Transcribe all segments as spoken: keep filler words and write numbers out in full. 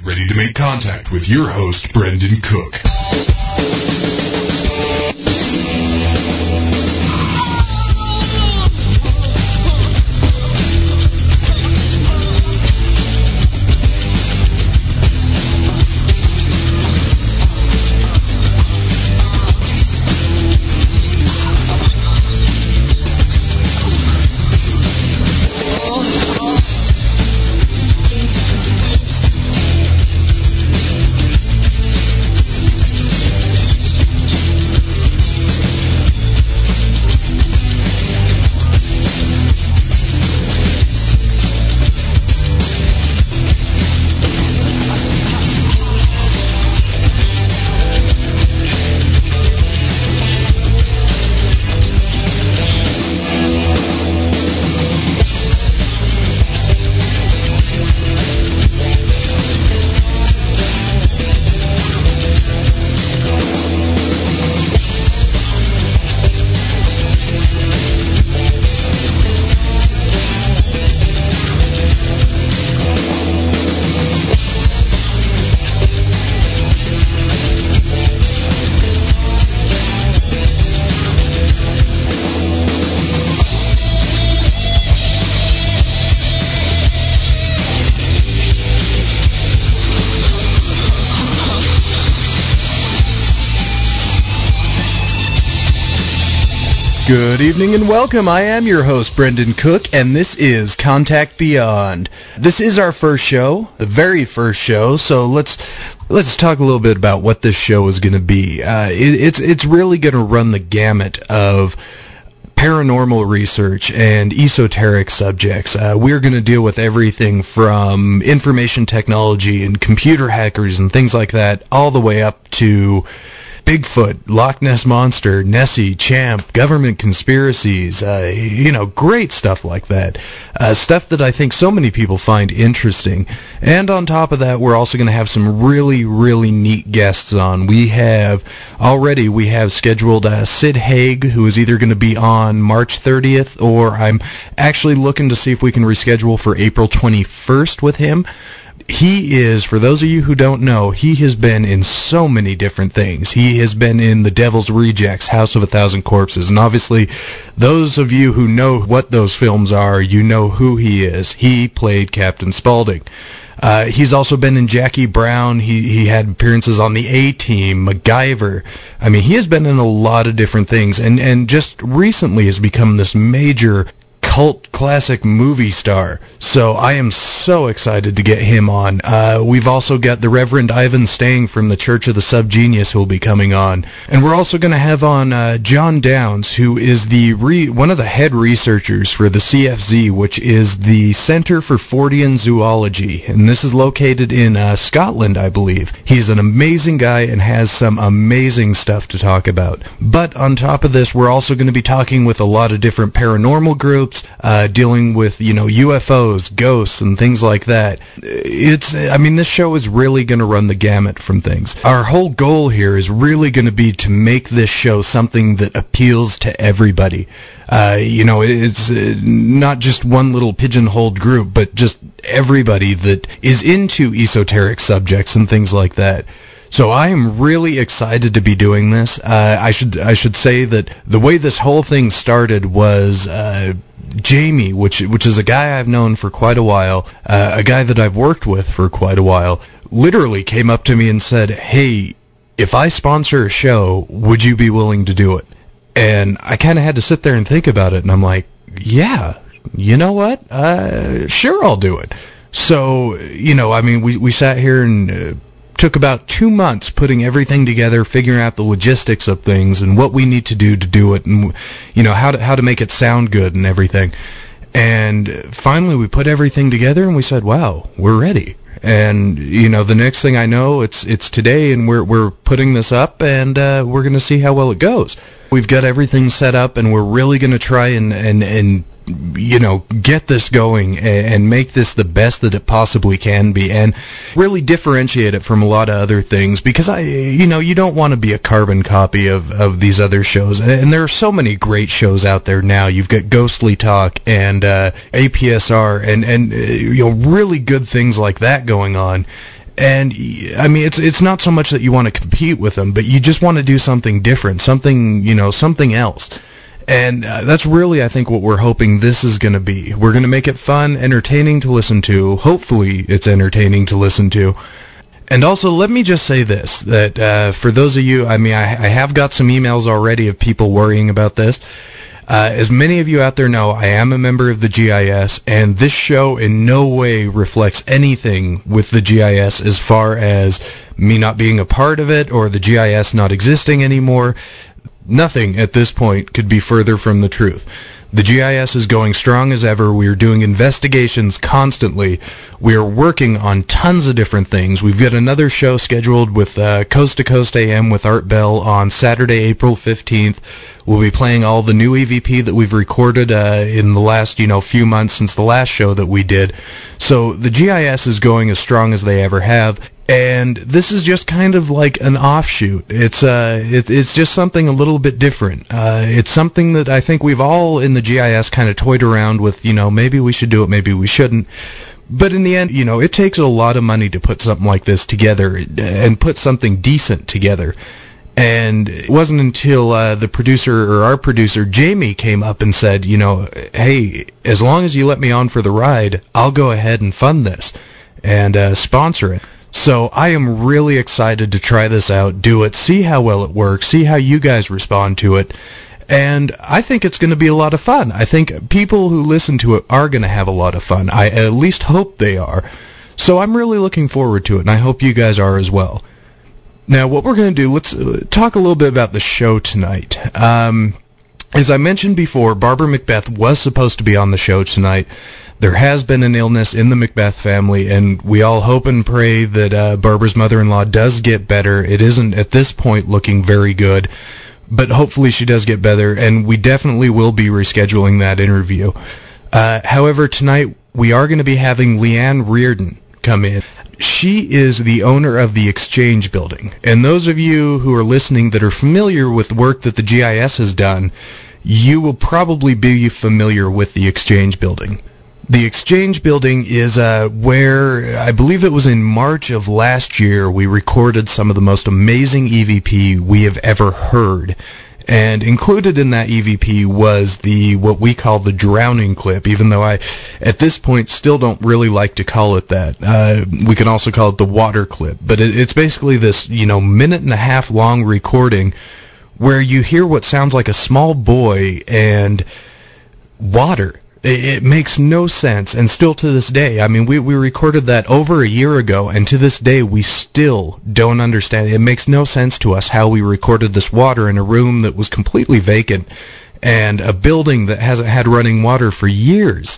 Get ready to make contact with your host, Brendan Cook. Good evening and welcome. I am your host, Brendan Cook, and this is Contact Beyond. This is our first show, the very first show, so let's let's talk a little bit about what this show is going to be. Uh, it, it's it's really going to run the gamut of paranormal research and esoteric subjects. Uh, we're going to deal with everything from information technology and computer hackers and things like that, all the way up to Bigfoot, Loch Ness Monster, Nessie, Champ, government conspiracies, uh, you know, great stuff like that. Uh, stuff that I think so many people find interesting. And on top of that, we're also going to have some really, really neat guests on. We have, already, we have scheduled uh, Sid Haig, who is either going to be on March thirtieth, or I'm actually looking to see if we can reschedule for April twenty-first with him. He is, for those of you who don't know, he has been in so many different things. He has been in The Devil's Rejects, House of a Thousand Corpses, and obviously, those of you who know what those films are, you know who he is. He played Captain Spaulding. Uh, he's also been in Jackie Brown. He he had appearances on the A-Team, MacGyver. I mean, he has been in a lot of different things, and, and just recently has become this major cult classic movie star. So I am so excited to get him on. Uh, we've also got the Reverend Ivan Stang from the Church of the Subgenius who will be coming on. And we're also going to have on uh, John Downs, who is the re- one of the head researchers for the C F Z, which is the Center for Fortean Zoology. And this is located in uh, Scotland, I believe. He's an amazing guy and has some amazing stuff to talk about. But on top of this, we're also going to be talking with a lot of different paranormal groups, Uh, dealing with, you know, U F Os, ghosts, and things like that. It's, I mean, this show is really going to run the gamut from things. Our whole goal here is really going to be to make this show something that appeals to everybody. Uh, you know, it's uh, not just one little pigeonholed group, but just everybody that is into esoteric subjects and things like that. So I am really excited to be doing this. Uh, I should I should say that the way this whole thing started was uh, Jamie, which which is a guy I've known for quite a while, uh, a guy that I've worked with for quite a while, literally came up to me and said, "Hey, if I sponsor a show, would you be willing to do it?" And I kind of had to sit there and think about it, and I'm like, yeah, you know what? Uh, sure, I'll do it. So, you know, I mean, we, we sat here and Uh, took about two months putting everything together, figuring out the logistics of things and what we need to do to do it, and you know how to how to make it sound good and everything. And finally, we put everything together and we said, "Wow, we're ready." And you know, the next thing I know, it's it's today, and we're we're putting this up, and uh, we're going to see how well it goes. We've got everything set up, and we're really going to try and and and you know, get this going and make this the best that it possibly can be, and really differentiate it from a lot of other things, because I, you know, you don't want to be a carbon copy of, of these other shows, and there are so many great shows out there now. You've got Ghostly Talk and uh, A P S R and, and uh, you know, really good things like that going on. And I mean, it's it's not so much that you want to compete with them, but you just want to do something different, something, you know, something else. And uh, that's really, I think, what we're hoping this is going to be. We're going to make it fun, entertaining to listen to. Hopefully it's entertaining to listen to. And also, let me just say this, that uh, for those of you, I mean, I, I have got some emails already of people worrying about this. Uh, as many of you out there know, I am a member of the G I S, and this show in no way reflects anything with the G I S as far as me not being a part of it or the G I S not existing anymore. Nothing at this point could be further from the truth. The G I S is going strong as ever. We are doing investigations constantly. We are working on tons of different things. We've got another show scheduled with uh, Coast to Coast A M with Art Bell on Saturday, April fifteenth. We'll be playing all the new E V P that we've recorded uh, in the last, you know, few months since the last show that we did. So the G I S is going as strong as they ever have. And this is just kind of like an offshoot. It's uh, it, it's just something a little bit different. Uh, it's something that I think we've all in the G I S kind of toyed around with, you know, maybe we should do it, maybe we shouldn't. But in the end, you know, it takes a lot of money to put something like this together and put something decent together. And it wasn't until uh, the producer, or our producer, Jamie, came up and said, you know, hey, as long as you let me on for the ride, I'll go ahead and fund this and uh, sponsor it. So I am really excited to try this out, do it, see how well it works, see how you guys respond to it, and I think it's going to be a lot of fun. I think people who listen to it are going to have a lot of fun. I at least hope they are. So I'm really looking forward to it, and I hope you guys are as well. Now, what we're going to do, let's talk a little bit about the show tonight. Um, as I mentioned before, Barbara Macbeth was supposed to be on the show tonight. There has been an illness in the Macbeth family, and we all hope and pray that uh, Barbara's mother-in-law does get better. It isn't, at this point, looking very good, but hopefully she does get better, and we definitely will be rescheduling that interview. Uh, however, tonight we are going to be having Leanne Reardon come in. She is the owner of the Exchange Building, and those of you who are listening that are familiar with work that the G I S has done, you will probably be familiar with the Exchange Building. The Exchange Building is uh, where, I believe it was in March of last year, we recorded some of the most amazing E V P we have ever heard. And included in that E V P was the what we call the drowning clip, even though I, at this point, still don't really like to call it that. Uh, we can also call it the water clip. But it, it's basically this, you know, minute and a half long recording where you hear what sounds like a small boy and water. It makes no sense, and still to this day, I mean, we, we recorded that over a year ago, and to this day, we still don't understand. It makes no sense to us how we recorded this water in a room that was completely vacant, and a building that hasn't had running water for years.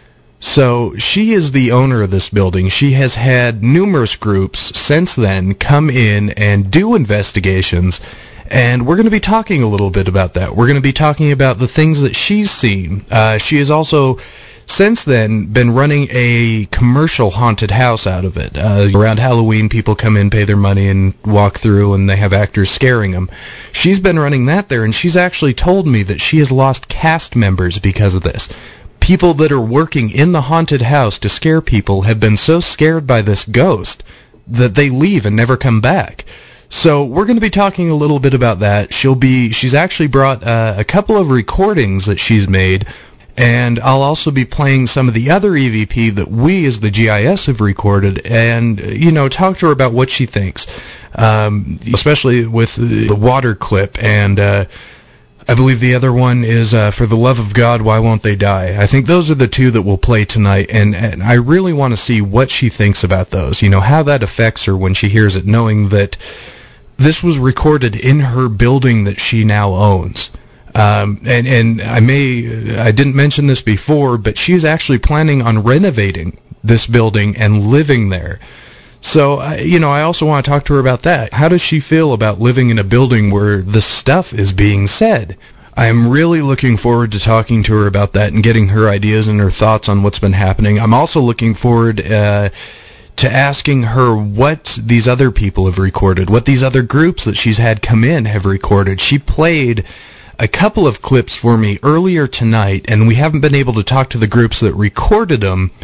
So, she is the owner of this building. She has had numerous groups since then come in and do investigations, and we're going to be talking a little bit about that. We're going to be talking about the things that she's seen. Uh, she has also, since then, been running a commercial haunted house out of it. Uh, around Halloween, people come in, pay their money, and walk through, and they have actors scaring them. She's been running that there, and she's actually told me that she has lost cast members because of this. People that are working in the haunted house to scare people have been so scared by this ghost that they leave and never come back. So we're going to be talking a little bit about that. She'll be, she's actually brought uh, a couple of recordings that she's made, and I'll also be playing some of the other E V P that we as the G I S have recorded, and, you know, talk to her about what she thinks, um, especially with the water clip, and uh, I believe the other one is uh, For the Love of God, Why Won't They Die? I think those are the two that we'll play tonight, and, and I really want to see what she thinks about those, you know, how that affects her when she hears it, knowing that this was recorded in her building that she now owns. Um, and, and I may, I didn't mention this before, but she's actually planning on renovating this building and living there. So, uh, you know, I also want to talk to her about that. How does she feel about living in a building where this stuff is being said? I'm really looking forward to talking to her about that and getting her ideas and her thoughts on what's been happening. I'm also looking forward uh, to asking her what these other people have recorded, what these other groups that she's had come in have recorded. She played a couple of clips for me earlier tonight, and we haven't been able to talk to the groups that recorded them,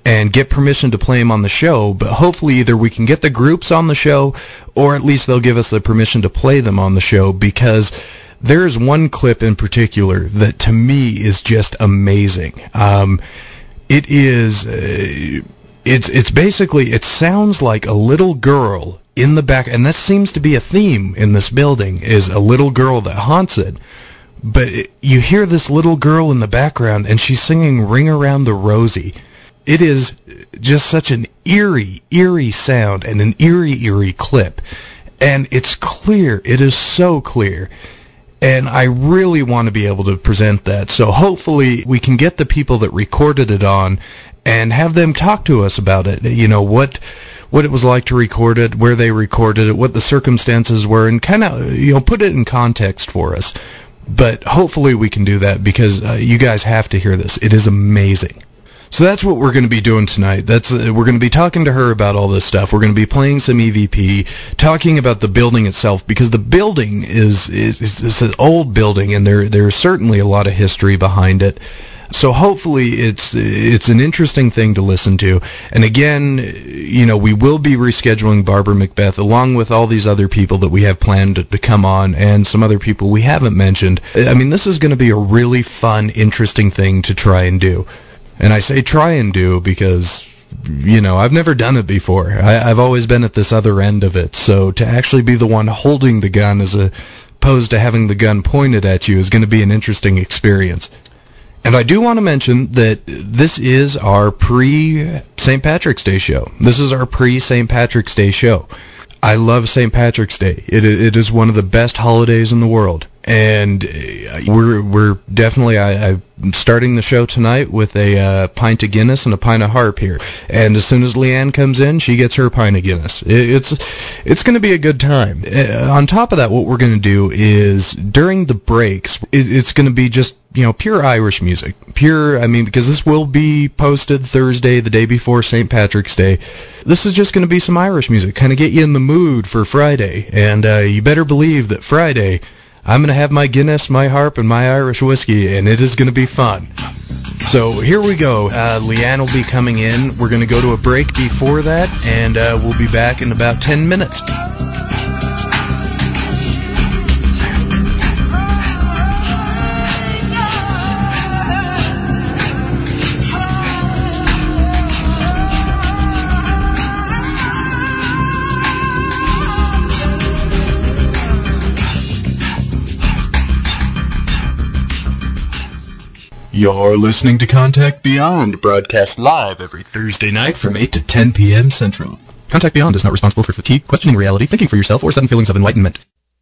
and get permission to play them on the show, but hopefully either we can get the groups on the show, or at least they'll give us the permission to play them on the show, because there's one clip in particular that to me is just amazing. Um, it is, uh, it's it's basically, it sounds like a little girl in the back, and this seems to be a theme in this building, is a little girl that haunts it. But it, you hear this little girl in the background, and she's singing Ring Around the Rosie. It is just such an eerie, eerie sound and an eerie, eerie clip. And it's clear. It is so clear. And I really want to be able to present that. So hopefully we can get the people that recorded it on and have them talk to us about it. You know, what what it was like to record it, where they recorded it, what the circumstances were, and kind of, you know, put it in context for us. But hopefully we can do that, because uh, you guys have to hear this. It is amazing. So that's what we're going to be doing tonight. That's uh, we're going to be talking to her about all this stuff. We're going to be playing some E V P, talking about the building itself, because the building is is, is, is an old building, and there there's certainly a lot of history behind it. So hopefully it's it's an interesting thing to listen to. And again, you know, we will be rescheduling Barbara Macbeth along with all these other people that we have planned to, to come on, and some other people we haven't mentioned. I mean, this is going to be a really fun, interesting thing to try and do. And I say try and do because, you know, I've never done it before. I, I've always been at this other end of it. So to actually be the one holding the gun as opposed to having the gun pointed at you is going to be an interesting experience. And I do want to mention that this is our pre-Saint Patrick's Day show. This is our pre-Saint Patrick's Day show. I love Saint Patrick's Day. It it is one of the best holidays in the world. And we're we're definitely I, I'm starting the show tonight with a uh, pint of Guinness and a pint of Harp here. And as soon as Leanne comes in, she gets her pint of Guinness. It, it's it's going to be a good time. Uh, on top of that, what we're going to do is during the breaks, it, it's going to be just, you know, pure Irish music. Pure, I mean, because this will be posted Thursday, the day before Saint Patrick's Day. This is just going to be some Irish music, kind of get you in the mood for Friday. And uh, you better believe that Friday, I'm going to have my Guinness, my Harp, and my Irish whiskey, and it is going to be fun. So here we go. Uh, Leanne will be coming in. We're going to go to a break before that, and uh, we'll be back in about ten minutes. You're listening to Contact Beyond, broadcast live every Thursday night from eight to ten p.m. Central. Contact Beyond is not responsible for fatigue, questioning reality, thinking for yourself, or sudden feelings of enlightenment.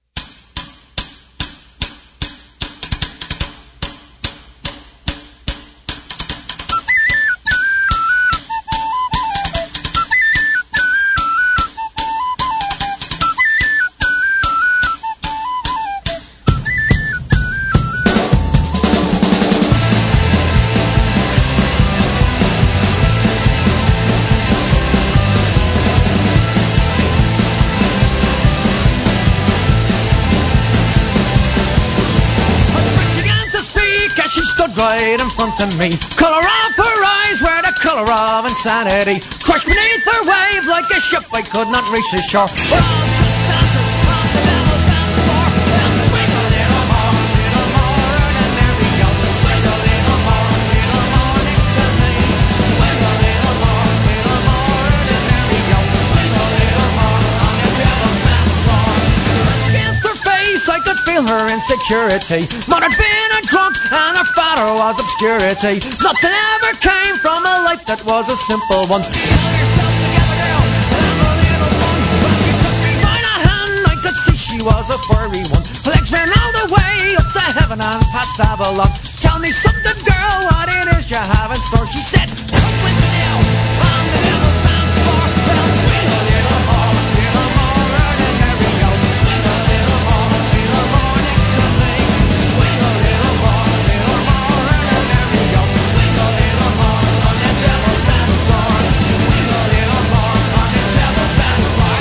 Right in front of me, color of her eyes were the color of insanity. Crushed beneath her wave like a ship I could not reach the shore. We're all just dancers, all the devil stands for. And swing a little more, little more, and there we go. Swing a little more, little more next to me. Swing a little more, little more, and there we go. Swing a little more on the devil's dance floor. Pressed against her face, I could feel her insecurity. Mother had been a drunk and her father was obscurity. Nothing ever came from a life that was a simple one. Pull yourself together, girl, and have a little fun. When she took me by the hand, I could see she was a furry one. Legs ran all the way up to heaven and past Avalon. Tell me something, girl, what it is you have in store. She said, come with me now, on the devil's dance floor. Well, swing a little more, little more, and there we go. Swing a little more, little more next to me. Swing a little more, little more, and there we go. Swing a little more on the devil's dance floor. Swing a little more on the devil's dance floor.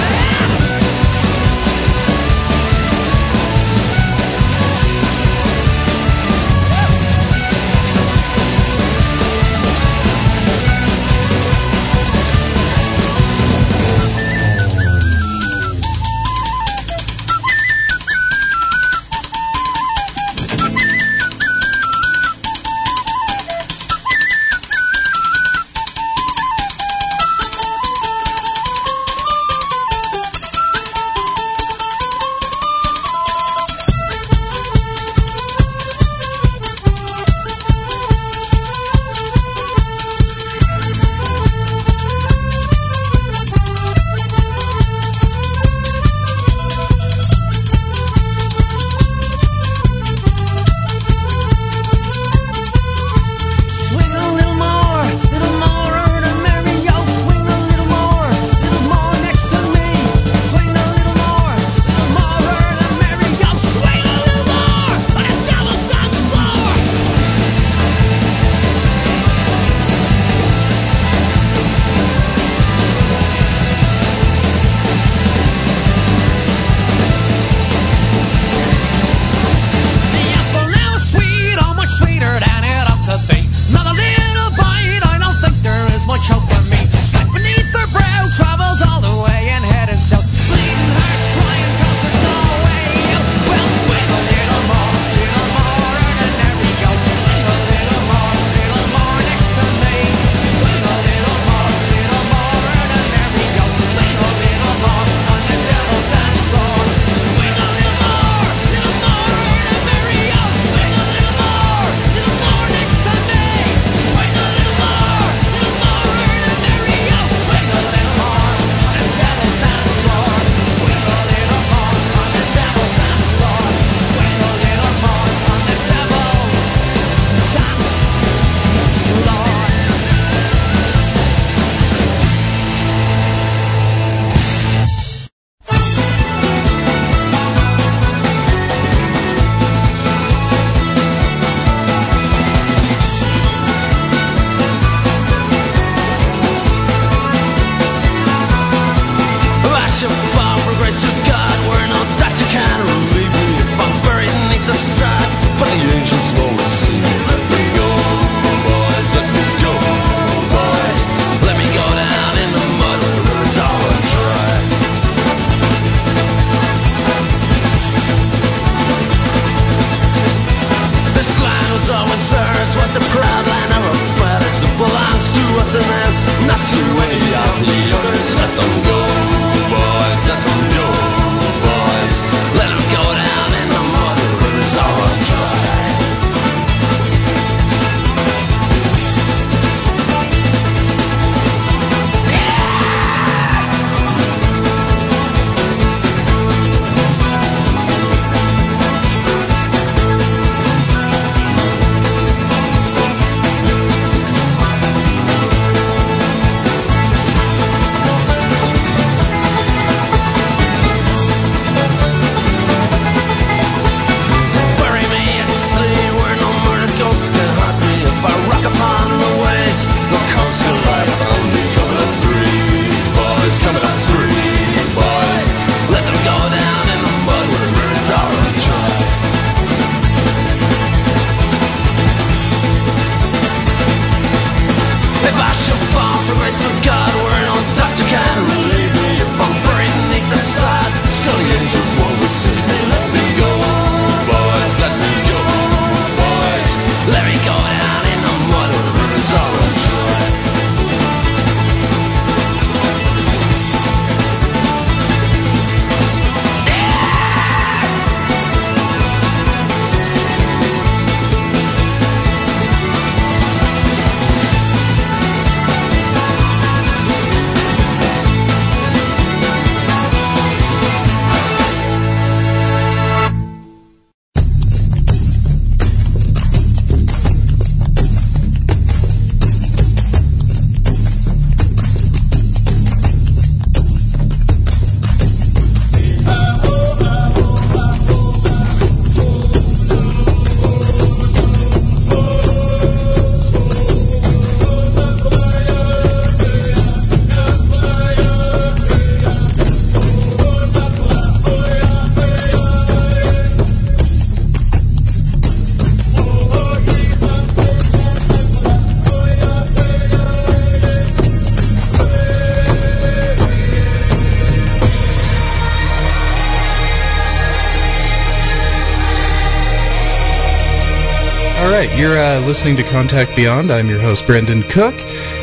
right, you're uh, listening to Contact Beyond. I'm your host, Brendan Cook,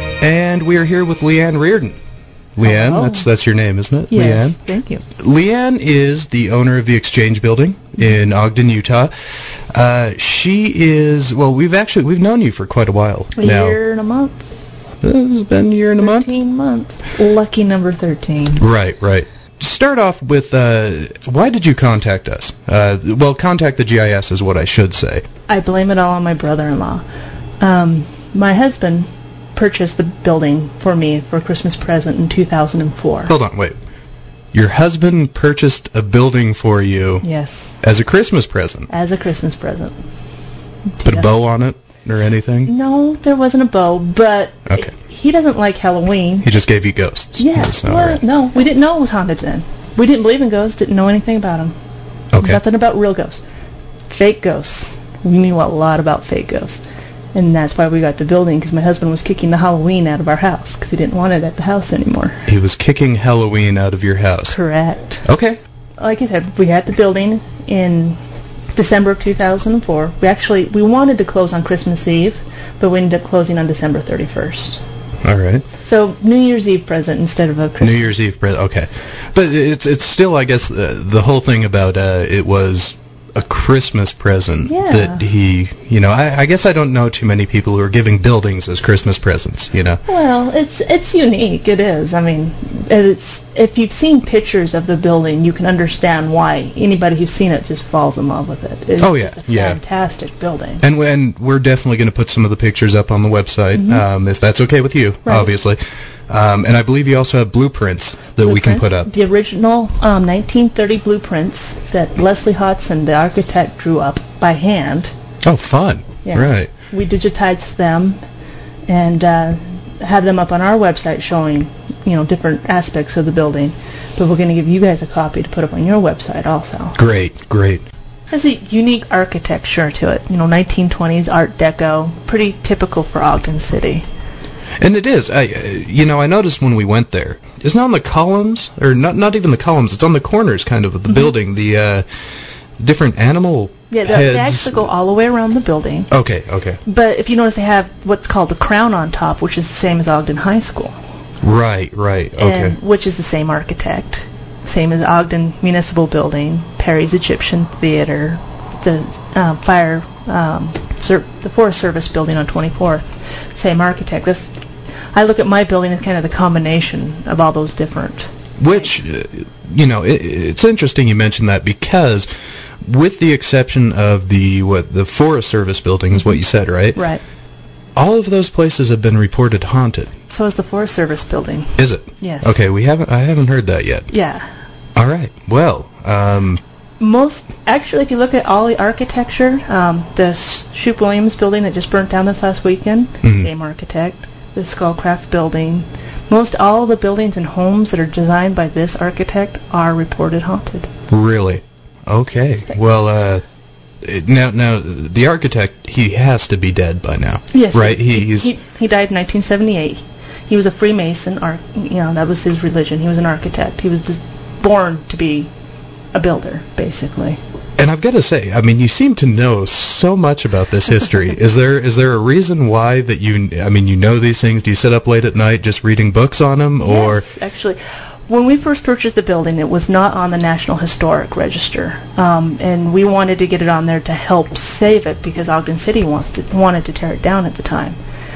and we are here with Leanne Reardon. Leanne, Hello. that's that's your name, isn't it? Yes, Leanne? thank you. Leanne is the owner of the Exchange Building in Ogden, Utah. Uh, she is, well, we've actually, we've known you for quite a while A now. year and a month. It's been a year and a month? thirteen months. Lucky number thirteen. Right, right. Start off with, uh, why did you contact us? Uh, well, contact the G I S is what I should say. I blame it all on my brother-in-law. Um, my husband purchased the building for me for a Christmas present in two thousand four. Hold on, wait. Your husband purchased a building for you Yes, as a Christmas present. as a Christmas present. Put Yeah. a bow on it or anything? No, there wasn't a bow, but Okay. he doesn't like Halloween. He just gave you ghosts. Yeah, That's all well, right. no, we didn't know it was haunted then. We didn't believe in ghosts, didn't know anything about them. Okay. Nothing about real ghosts. Fake ghosts. We knew a lot about fake ghosts. And that's why we got the building, because my husband was kicking the Halloween out of our house, because he didn't want it at the house anymore. He was kicking Halloween out of your house. Correct. Okay. Like I said, we had the building in December of two thousand four. We actually, we wanted to close on Christmas Eve, but we ended up closing on December thirty-first. All right. So New Year's Eve present instead of a Christmas. New Year's Eve present. Okay. But it's it's still, I guess, uh, the whole thing about uh, it was a Christmas present Yeah. that he, you know, I, I guess I don't know too many people who are giving buildings as Christmas presents, you know. Well, it's it's unique. It is. I mean, it's if you've seen pictures of the building, you can understand why anybody who's seen it just falls in love with it. It's Oh, yeah, just a yeah. fantastic building. And when we're definitely going to put some of the pictures up on the website, Mhm. um, if that's okay with you, Right. obviously. Um, and I believe you also have blueprints that we can put up. The original um, nineteen thirty blueprints that Leslie Hodson, the architect, drew up by hand. Oh, fun. Yes. Right. We digitized them and uh, have them up on our website showing, you know, different aspects of the building. But we're going to give you guys a copy to put up on your website also. Great, great. Has a unique architecture to it. You know, nineteen twenties Art Deco, pretty typical for Ogden City. And it is. I, uh, you know, I noticed when we went there, it's not on the columns, or not not even the columns, it's on the corners kind of of the Mhm. building, the uh, different animal Yeah, they, heads. they actually go all the way around the building. Okay, okay. But if you notice, they have what's called the crown on top, which is the same as Ogden High School, Right, right, okay. and which is the same architect, same as Ogden Municipal Building, Perry's Egyptian Theater, the um, fire, um, ser- the Forest Service Building on twenty-fourth, same architect. This, I look at my building as kind of the combination of all those different. Which, uh, you know, it, it's interesting you mentioned that because, with the exception of the what the Forest Service building is what you said, right? Right. All of those places have been reported haunted. So is the Forest Service Building. Is it? Yes. Okay, we haven't. I haven't heard that yet. Yeah. All right. Well, um, Most, actually, if you look at all the architecture, um, this Shoup Williams building that just burnt down this last weekend, Mhm. same architect. The Skullcraft building. Most all the buildings and homes that are designed by this architect are reported haunted. really. Okay. Well, uh, it- now now the architect, he has to be dead by now. Yes. Right. He, He, he's he, he died in nineteen seventy-eight. He was a Freemason. Arch, you know, that was his religion. He was an architect. He was just born to be a builder, basically. And I've got to say, I mean, you seem to know so much about this history. is there is there a reason why that you, I mean, you know these things? Do you sit up late at night just reading books on them, or? Yes, actually. When we first purchased the building, it was not on the National Historic Register, um, and we wanted to get it on there to help save it because Ogden City wants to, wanted to tear it down at the time.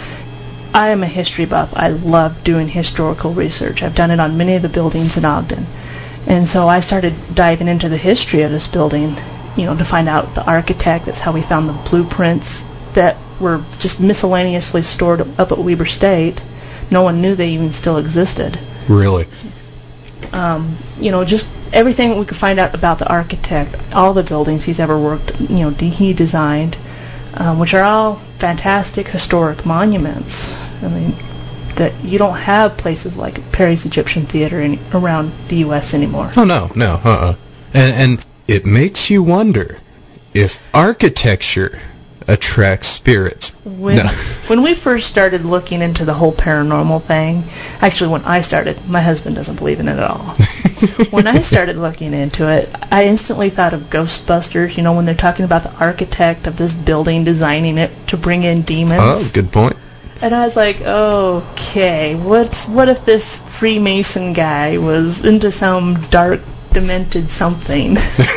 I am a history buff. I love doing historical research. I've done it on many of the buildings in Ogden. And so I started diving into the history of this building, you know, to find out the architect. That's how we found the blueprints that were just miscellaneously stored up at Weber State. No one knew they even still existed. Really? Um, you know, just everything we could find out about the architect, all the buildings he's ever worked, you know, d- he designed, um, which are all fantastic historic monuments. I mean, that you don't have places like Perry's Egyptian Theater in, around the U S anymore. Oh no, no, uh-uh. And and it makes you wonder if architecture attracts spirits. When, No. when we first started looking into the whole paranormal thing, actually when I started, my husband doesn't believe in it at all. When I started looking into it, I instantly thought of Ghostbusters, you know, when they're talking about the architect of this building designing it to bring in demons. Oh, good point. And I was like, okay, what's what if this Freemason guy was into some dark, demented something?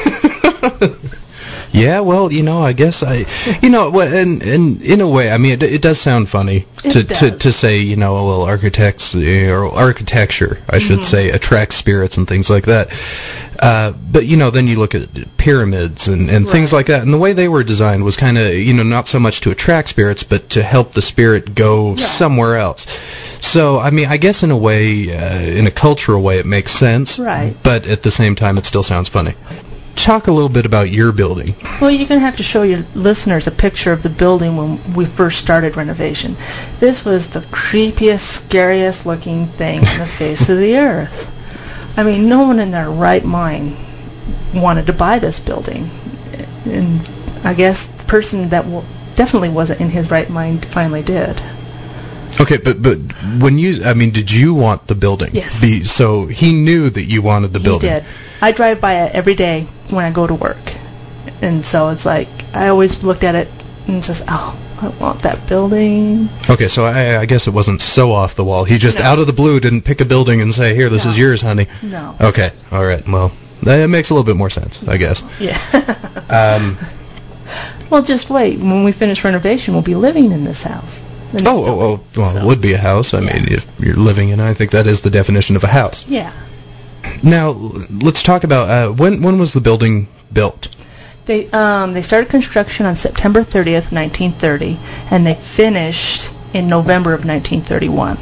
Yeah, well, you know, I guess I, you know, well, and, and in a way, I mean, it, it does sound funny to, It to does. to say, you know, well, architects or architecture, I should Mhm. say, attracts spirits and things like that. Uh, but you know, then you look at pyramids and, and things Right. like that, and the way they were designed was kind of, you know, not so much to attract spirits, but to help the spirit go Yeah. somewhere else. So, I mean, I guess in a way, uh, in a cultural way, it makes sense. Right. But at the same time, it still sounds funny. Talk a little bit about your building. Well, you're going to have to show your listeners a picture of the building when we first started renovation. This was the creepiest, scariest looking thing on the face of the earth. I mean, no one in their right mind wanted to buy this building. And I guess the person that w- definitely wasn't in his right mind finally did. Okay, but but when you, I mean, did you want the building? Yes. Be, so he knew that you wanted the He building. did. I drive by it every day when I go to work. And so it's like, I always looked at it and just, oh, I want that building. Okay, so I, I guess it wasn't so off the wall. He just No. out of the blue didn't pick a building and say, "Here, this No. is yours, honey." No. Okay, all right. Well, that makes a little bit more sense, I guess. Yeah. Um, Well, just wait. When we finish renovation, we'll be living in this house. In this oh, oh, oh, building. well, So, it would be a house. I mean, if you're living in it, I think that is the definition of a house. Yeah. Now, l- let's talk about uh, when when was the building built? They um they started construction on September thirtieth, nineteen thirty, and they finished in November of nineteen thirty-one.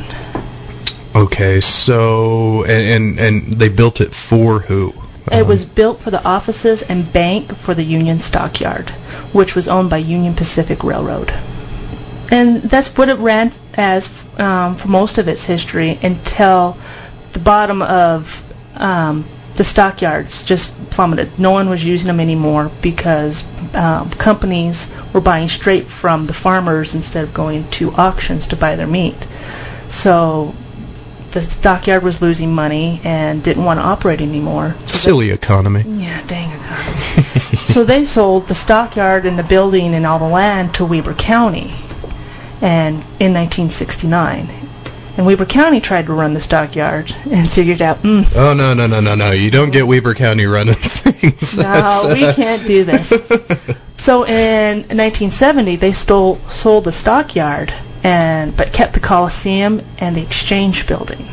Okay, so and and, and they built it for who? It Um, was built for the offices and bank for the Union Stockyard, which was owned by Union Pacific Railroad. And that's what it ran as um, for most of its history until the bottom of um, the stockyards just plummeted. No one was using them anymore because um, companies were buying straight from the farmers instead of going to auctions to buy their meat. So the stockyard was losing money and didn't want to operate anymore. So silly economy. they, yeah, dang economy. So they sold the stockyard and the building and all the land to Weber County, and in nineteen sixty-nine. And Weber County tried to run the stockyard and figured out, mm, Oh no no no no no! You don't get Weber County running things. That's, no, we uh, can't do this. So in nineteen seventy, they stole sold the stockyard, and but kept the Coliseum and the Exchange Building.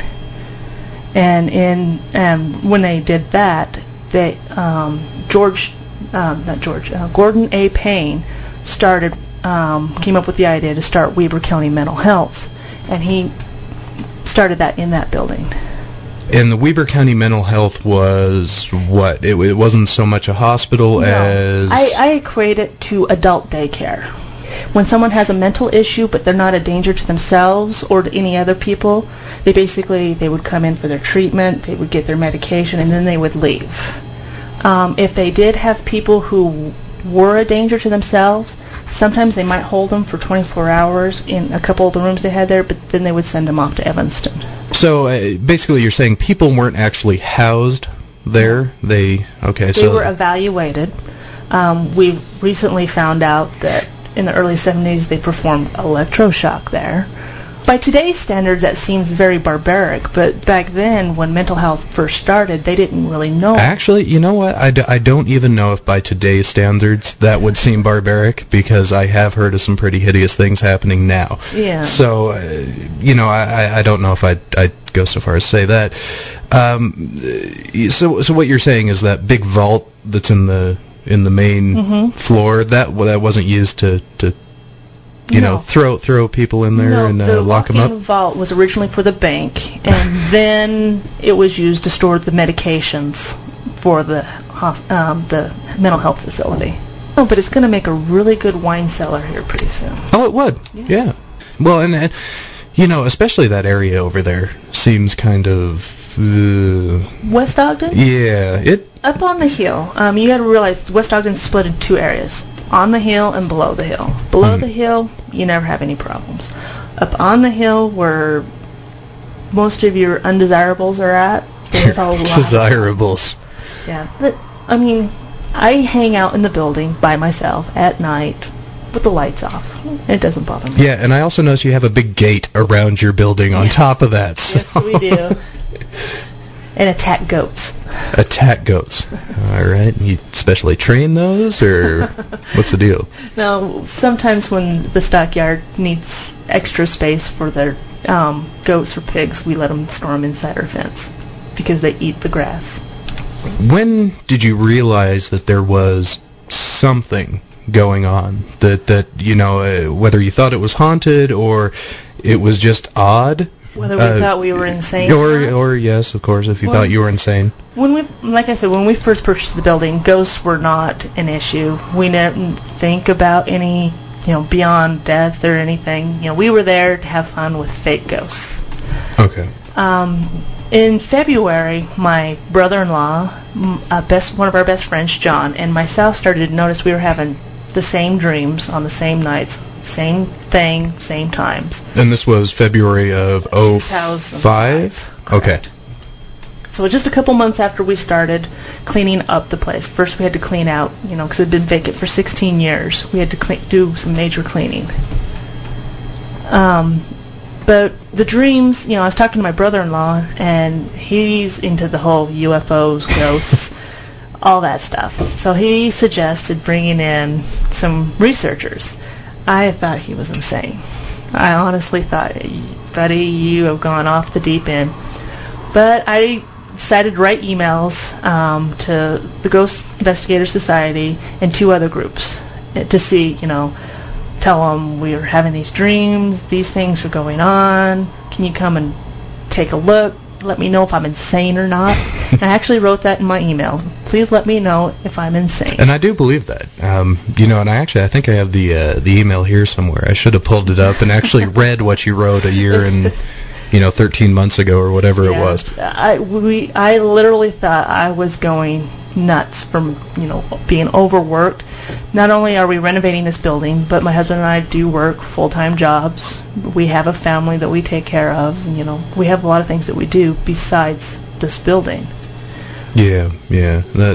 And in um, when they did that, they um, George, um, not George, uh, Gordon A. Payne started um, came up with the idea to start Weber County Mental Health, and he started that in that building. And the Weber County Mental Health was what? It, it wasn't so much a hospital No, as. I, I equate it to adult daycare. When someone has a mental issue but they're not a danger to themselves or to any other people, they basically, they would come in for their treatment, they would get their medication, and then they would leave. Um, if they did have people who were a danger to themselves, sometimes they might hold them for twenty-four hours in a couple of the rooms they had there, but then they would send them off to Evanston. So uh, basically, you're saying people weren't actually housed there. They okay. They so were evaluated. Um, we recently found out that in the early seventies they performed electroshock there. By today's standards, that seems very barbaric, but back then, when mental health first started, they didn't really know. Actually, you know what? I, d- I don't even know if by today's standards that would seem barbaric, because I have heard of some pretty hideous things happening now. Yeah. So, uh, you know, I, I- I don't know if I'd, I'd go so far as say that. Um, uh, so so what you're saying is that big vault that's in the in the main Mhm. floor, that well, that wasn't used to, to you No. know, throw throw people in there no, and uh, the lock them walk-in up? vault was originally for the bank, and then it was used to store the medications for the hos- um, the mental health facility. Oh, but it's going to make a really good wine cellar here pretty soon. Oh, it would. Yes. Yeah. Well, and, and you know, especially that area over there seems kind of uh, West Ogden? yeah. It Up on the hill, um, you got to realize West Ogden's split in two areas. on the hill and below the hill. Below Mhm. the hill, you never have any problems. Up on the hill where most of your undesirables are at, there's a lot of Desirables. Yeah, but I mean, I hang out in the building by myself at night with the lights off. It doesn't bother me. Yeah, and I also notice you have a big gate around your building on Yes. top of that. So. Yes, we do. And attack goats. Attack goats. All right. You specially train those, or what's the deal? Now, sometimes when the stockyard needs extra space for their um, goats or pigs, we let them storm inside our fence because they eat the grass. When did you realize that there was something going on? That, that you know, uh, whether you thought it was haunted or it was just odd? Whether we Uh, thought we were insane Or, or not. or yes, of course, if you Well- thought you were insane. When we, like I said, when we first purchased the building, ghosts were not an issue. We didn't think about any, you know, beyond death or anything. You know, we were there to have fun with fake ghosts. Okay. Um, in February, my brother-in-law, m- uh, best one of our best friends, John, and myself started to notice we were having the same dreams on the same nights, same thing, same times. And this was February of oh five? Okay. Correct. So just a couple months after we started cleaning up the place. First we had to clean out, you know, because it had been vacant for sixteen years. We had to clean, do some major cleaning. Um, but the dreams, you know, I was talking to my brother-in-law, and he's into the whole U F Os, ghosts, all that stuff. So he suggested bringing in some researchers. I thought he was insane. I honestly thought, buddy, you have gone off the deep end. But I decided to write emails um, to the Ghost Investigator Society and two other groups uh, to see, you know, tell them we were having these dreams, these things are going on, can you come and take a look, let me know if I'm insane or not. And I actually wrote that in my email. Please let me know if I'm insane. And I do believe that. Um, you know, and I actually, I think I have the uh, the email here somewhere. I should have pulled it up and actually read what you wrote a year and, you know, thirteen months ago or whatever it Yeah. was. I we I literally thought I was going nuts from, you know, being overworked. Not only are we renovating this building, but my husband and I do work full-time jobs. We have a family that we take care of. And, you know, we have a lot of things that we do besides this building. Yeah, yeah. That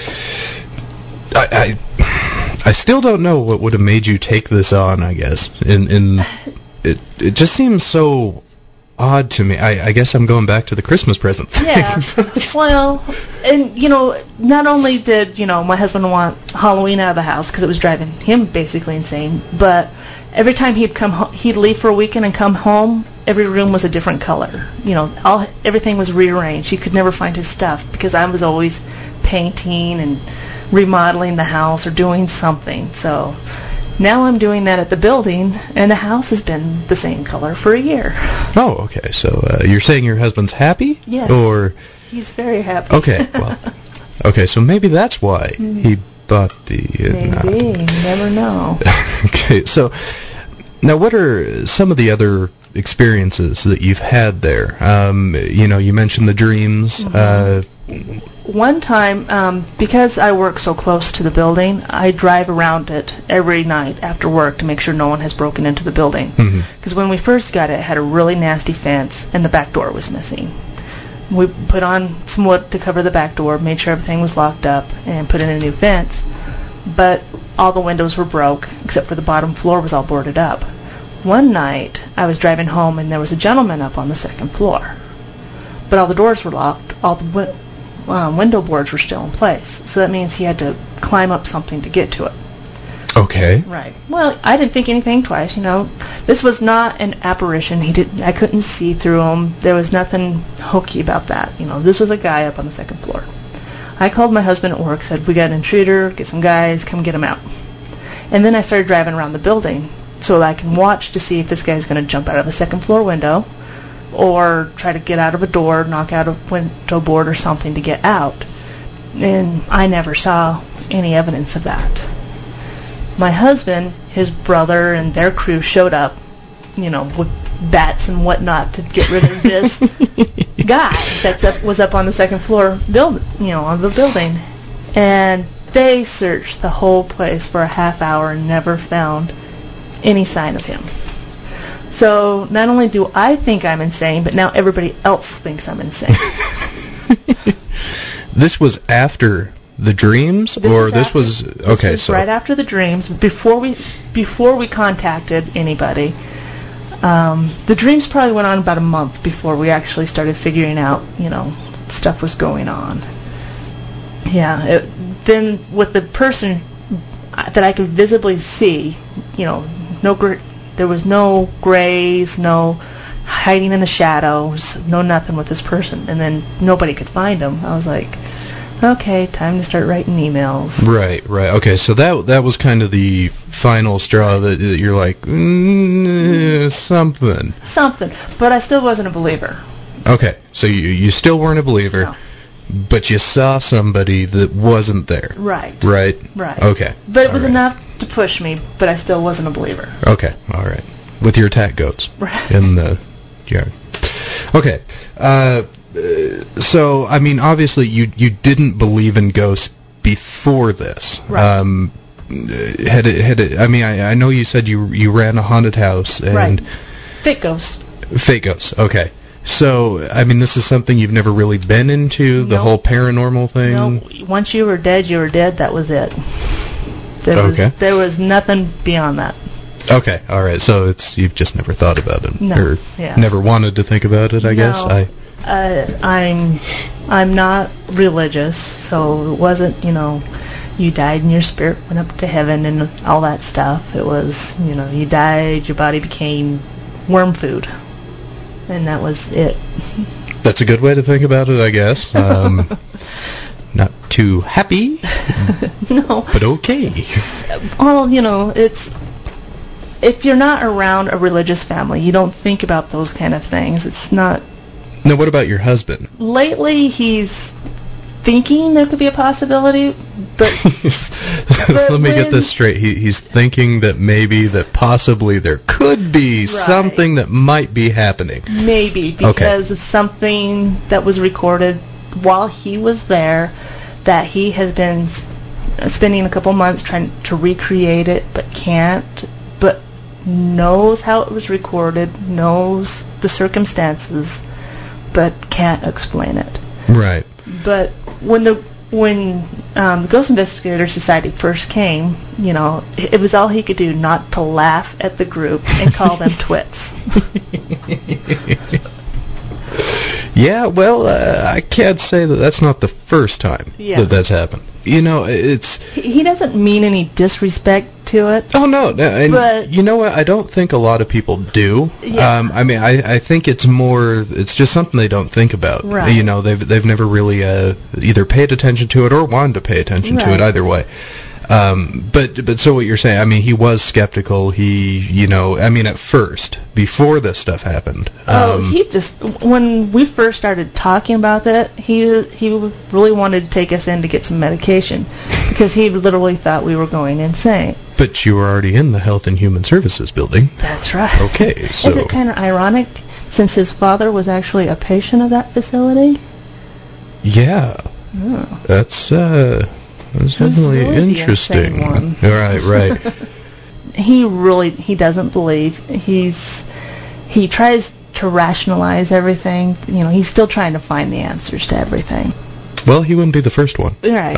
I, I I still don't know what would have made you take this on, I guess. In in it it just seems so odd to me. I, I guess I'm going back to the Christmas present thing. Yeah. Well, and, you know, not only did, you know, my husband want Halloween out of the house because it was driving him basically insane, but every time he'd come ho- he'd leave for a weekend and come home, every room was a different color. You know, all everything was rearranged. He could never find his stuff because I was always painting and remodeling the house or doing something. So now I'm doing that at the building, and the house has been the same color for a year. Oh, okay. So uh, you're saying your husband's happy? Yes. Or He's very happy. okay, well, okay. So maybe that's why he bought the. Uh, Maybe. You never know. Okay, so now what are some of the other experiences that you've had there? Um, you know, you mentioned the dreams. Uh, One time, um, because I work so close to the building, I drive around it every night after work to make sure no one has broken into the building. Because mhm. when we first got it, it had a really nasty fence, and the back door was missing. We put on some wood to cover the back door, made sure everything was locked up, and put in a new fence. But all the windows were broke, except for the bottom floor was all boarded up. One night, I was driving home, and there was a gentleman up on the second floor. But all the doors were locked, all the wi- um, window boards were still in place. So that means he had to climb up something to get to it. Okay. Right. Well, I didn't think anything twice, you know. This was not an apparition. He did I couldn't see through him. There was nothing hokey about that. You know, this was a guy up on the second floor. I called my husband at work, said, we got an intruder, get some guys, come get him out. And then I started driving around the building so that I can watch to see if this guy's going to jump out of the second floor window or try to get out of a door, knock out a window board or something to get out. And I never saw any evidence of that. My husband, his brother, and their crew showed up, you know, with bats and whatnot to get rid of this guy that's up, was up on the second floor build, you know, on the building. And they searched the whole place for a half hour and never found any sign of him. So not only do I think I'm insane, but now everybody else thinks I'm insane. This was after the dreams, This or was this after- was This okay? was So right after the dreams, before we before we contacted anybody. Um, the dreams probably went on about a month before we actually started figuring out, you know, stuff was going on. Yeah. It, then with the person that I could visibly see, you know, no gr- there was no grays, no hiding in the shadows, no nothing with this person, and then nobody could find him. I was like, okay, time to start writing emails. right, right. Okay, so that that was kind of the final straw that, that you're like mm, something. Something, but I still wasn't a believer. Okay, so you you still weren't a believer, No. but you saw somebody that wasn't there. Right. Right. Right. Okay. But it was All right. enough to push me, but I still wasn't a believer. Okay. All right. With your attack goats Right. in the yard. Okay. Uh, uh, so I mean, obviously, you you didn't believe in ghosts before this. Right. Um, uh, had it, had it, I mean, I, I know you said you you ran a haunted house and Right. Fake ghosts. fake ghosts. Okay. So I mean, this is something you've never really been into, the Nope. whole paranormal thing. No, once you were dead, you were dead. That was it. There Okay. was there was nothing beyond that. Okay, all right. So it's you've just never thought about it, No, or yeah. never wanted to think about it. I guess No. I. Uh, I'm I'm not religious, so it wasn't, you know, you died and your spirit went up to heaven and all that stuff. It was, you know, you died, your body became worm food, and that was it. That's a good way to think about it, I guess. Um, not too happy, No. but okay. Well, you know, it's if you're not around a religious family, you don't think about those kind of things. It's not. Now, what about your husband? Lately, he's thinking there could be a possibility, but Let me get when- this straight. He, he's thinking that maybe, that possibly there could be something that might be happening. maybe because of something that was recorded while he was there, that he has been s- spending a couple months trying to recreate it, but can't, but knows how it was recorded, knows the circumstances, but can't explain it. Right. But when the when um, the Ghost Investigator Society first came, you know, it, it was all he could do not to laugh at the group and call them twits. Yeah, well, uh, I can't say that that's not the first time Yeah. that that's happened. You know, it's... he, he doesn't mean any disrespect to it. Oh, no, no, and But- you know what? I don't think a lot of people do. Yeah. Um, I mean, I, I think it's more, it's just something they don't think about. Right. You know, they've they've never really uh, either paid attention to it or wanted to pay attention to Right. it, either way. Um, but but so what you're saying, I mean, he was skeptical. He, you know, I mean, at first, before this stuff happened. Oh, um, he just when we first started talking about that, he he really wanted to take us in to get some medication because he literally thought we were going insane. But you were already in the Health and Human Services building. That's right. Okay, so... Is it kind of ironic since his father was actually a patient of that facility? Yeah. Oh. That's, uh... That's Who's definitely really the interesting. insane one? Right, right. He really he doesn't believe. He's he tries to rationalize everything. You know, he's still trying to find the answers to everything. Well, he wouldn't be the first one. Right.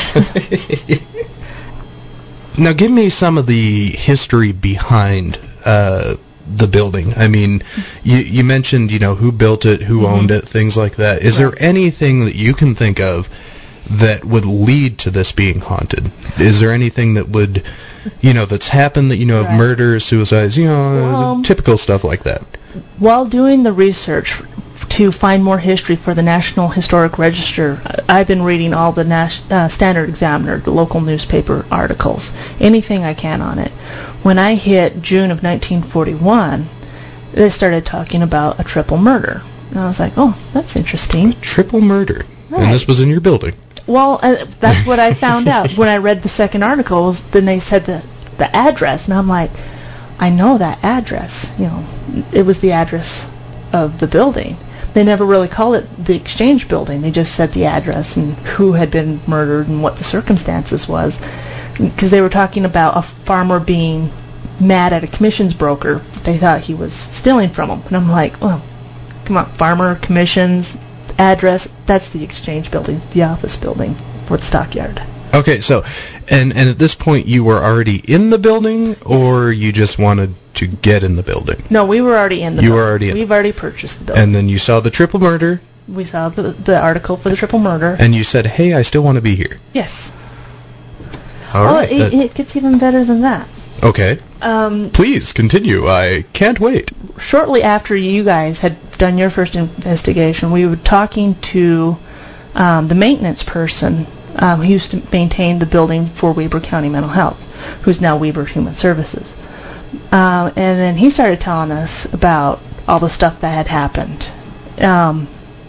Now, give me some of the history behind uh, the building. I mean, you, you mentioned, you know, who built it, who Mm-hmm. owned it, things like that. Is Right. there anything that you can think of that would lead to this being haunted? Is there anything that would, you know, that's happened that you know of, Right. murders, suicides, you know, Well, typical stuff like that? While doing the research to find more history for the National Historic Register, I- I've been reading all the Nas- uh, Standard Examiner, the local newspaper articles, anything I can on it. When I hit June of nineteen forty-one, they started talking about a triple murder. And I was like, oh, that's interesting. Triple murder. Right. And this was in your building. Well, uh, that's what I found out when I read the second article. Then they said the the address, and I'm like, I know that address. You know, it was the address of the building, they never really called it the Exchange Building. They just said the address and who had been murdered and what the circumstances was. Because they were talking about a farmer being mad at a commissions broker. They thought he was stealing from them. And I'm like, well, come on, farmer, commissions, address, that's the Exchange Building, the office building for the stockyard. Okay, so, and, and at this point you were already in the building, or yes. you just wanted to get in the building? No, we were already in the you building. You were already in. We've already purchased the building. And then you saw the triple murder. We saw the, the article for the triple murder. And you said, hey, I still want to be here. Yes. All well, right. It, that, it gets even better than that. Okay. Um, Please, continue. I can't wait. Shortly after you guys had done your first investigation, we were talking to um, the maintenance person um, who used to maintain the building for Weber County Mental Health, who's now Weber Human Services. Uh, and then he started telling us about all the stuff that had happened. Um,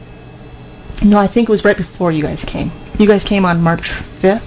no, I think it was right before you guys came. You guys came on March fifth?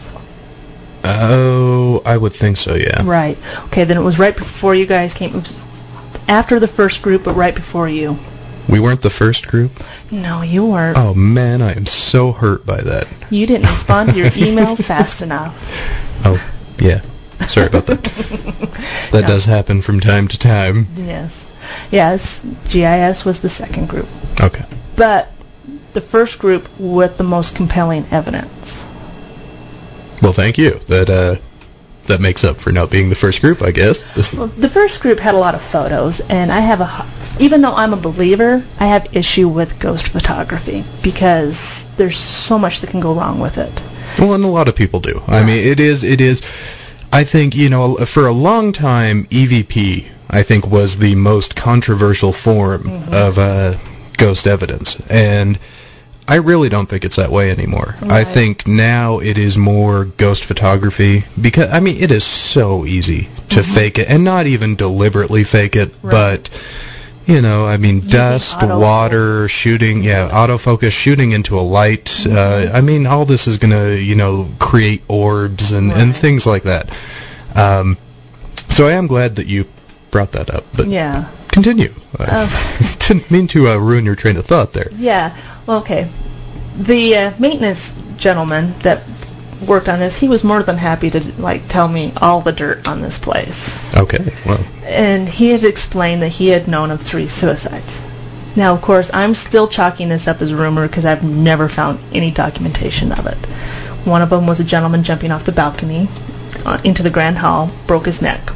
Oh, I would think so, yeah. Right. Okay, then it was right before you guys came. It was after the first group, but right before you. We weren't the first group? No, you weren't. Oh, man, I am so hurt by that. You didn't respond to your email fast enough. Oh, yeah. Sorry about that. That no. does happen from time to time. Yes. Yes, G I S was the second group. Okay. But the first group with the most compelling evidence. Well, thank you. That uh, that makes up for not being the first group, I guess. Well, the first group had a lot of photos, and I have a, even though I'm a believer, I have issue with ghost photography because there's so much that can go wrong with it. Well, and a lot of people do. I mean, it is, it is, I think, you know, for a long time, E V P, I think, was the most controversial form mm-hmm. of uh, ghost evidence, and I really don't think it's that way anymore. Right. I think now it is more ghost photography because, I mean, it is so easy to mm-hmm. fake it, and not even deliberately fake it, right. but, you know, I mean, using dust, water, shooting, yeah, autofocus, shooting into a light. Mm-hmm. Uh, I mean, all this is going to, you know, create orbs and, right. and things like that. Um, so I am glad that you brought that up, but yeah. continue. Uh, I didn't mean to uh, ruin your train of thought there. Yeah. Well, okay. The uh, maintenance gentleman that worked on this, he was more than happy to like tell me all the dirt on this place. Okay. Well. And he had explained that he had known of three suicides. Now, of course, I'm still chalking this up as rumor because I've never found any documentation of it. One of them was a gentleman jumping off the balcony uh, into the Grand Hall, broke his neck.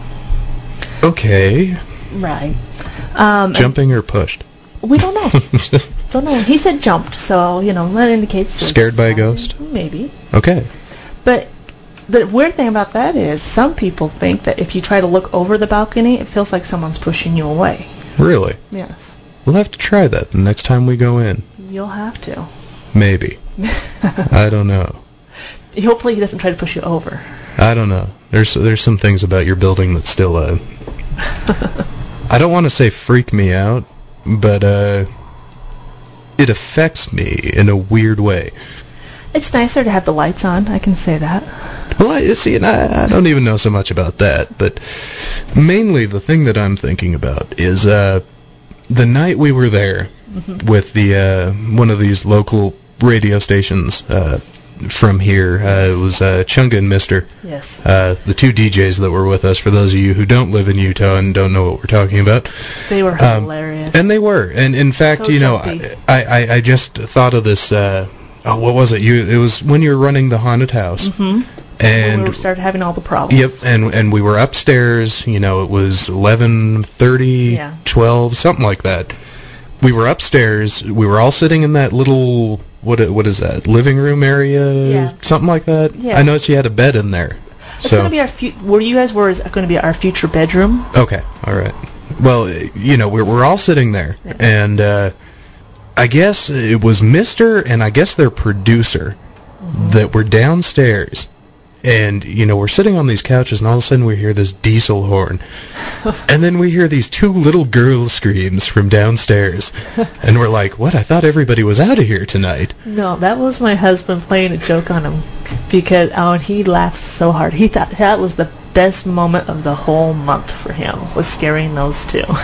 Okay. Right. Um, Jumping or pushed? We don't know. Don't know. He said jumped, so, you know, that indicates... Scared by a ghost? Maybe. Okay. But the weird thing about that is some people think that if you try to look over the balcony, it feels like someone's pushing you away. Really? Yes. We'll have to try that the next time we go in. You'll have to. Maybe. I don't know. Hopefully he doesn't try to push you over. I don't know. There's there's some things about your building that still... Uh, I don't want to say freak me out, but uh, it affects me in a weird way. It's nicer to have the lights on, I can say that. Well, I see, and I, I don't even know so much about that, but mainly the thing that I'm thinking about is uh, the night we were there mm-hmm. with the uh, one of these local radio stations uh, from here. Uh, it was uh, Chunga and Mister Yes. Uh, the two D Js that were with us, for those of you who don't live in Utah and don't know what we're talking about. They were um, hilarious. And they were. And in fact, so you know, I, I, I just thought of this, uh, oh, what was it? You It was when you were running the haunted house. Mm-hmm. And when we started having all the problems. Yep, and and we were upstairs, you know, it was eleven thirty, yeah. twelve, something like that. We were upstairs, we were all sitting in that little... What what is that? Living room area? Yeah. Something like that? Yeah. I noticed you had a bed in there. It's so. going to be our fu- where you guys were is going to be our future bedroom. Okay. All right. Well, you know, we're we're all sitting there, yeah. and uh, I guess it was Mister and I guess their producer mm-hmm. that were downstairs. And, you know, we're sitting on these couches, and all of a sudden we hear this diesel horn. And then we hear these two little girl screams from downstairs. And we're like, what? I thought everybody was out of here tonight. No, that was my husband playing a joke on him. Because, oh, and he laughed so hard. He thought that was the best moment of the whole month for him, was scaring those two.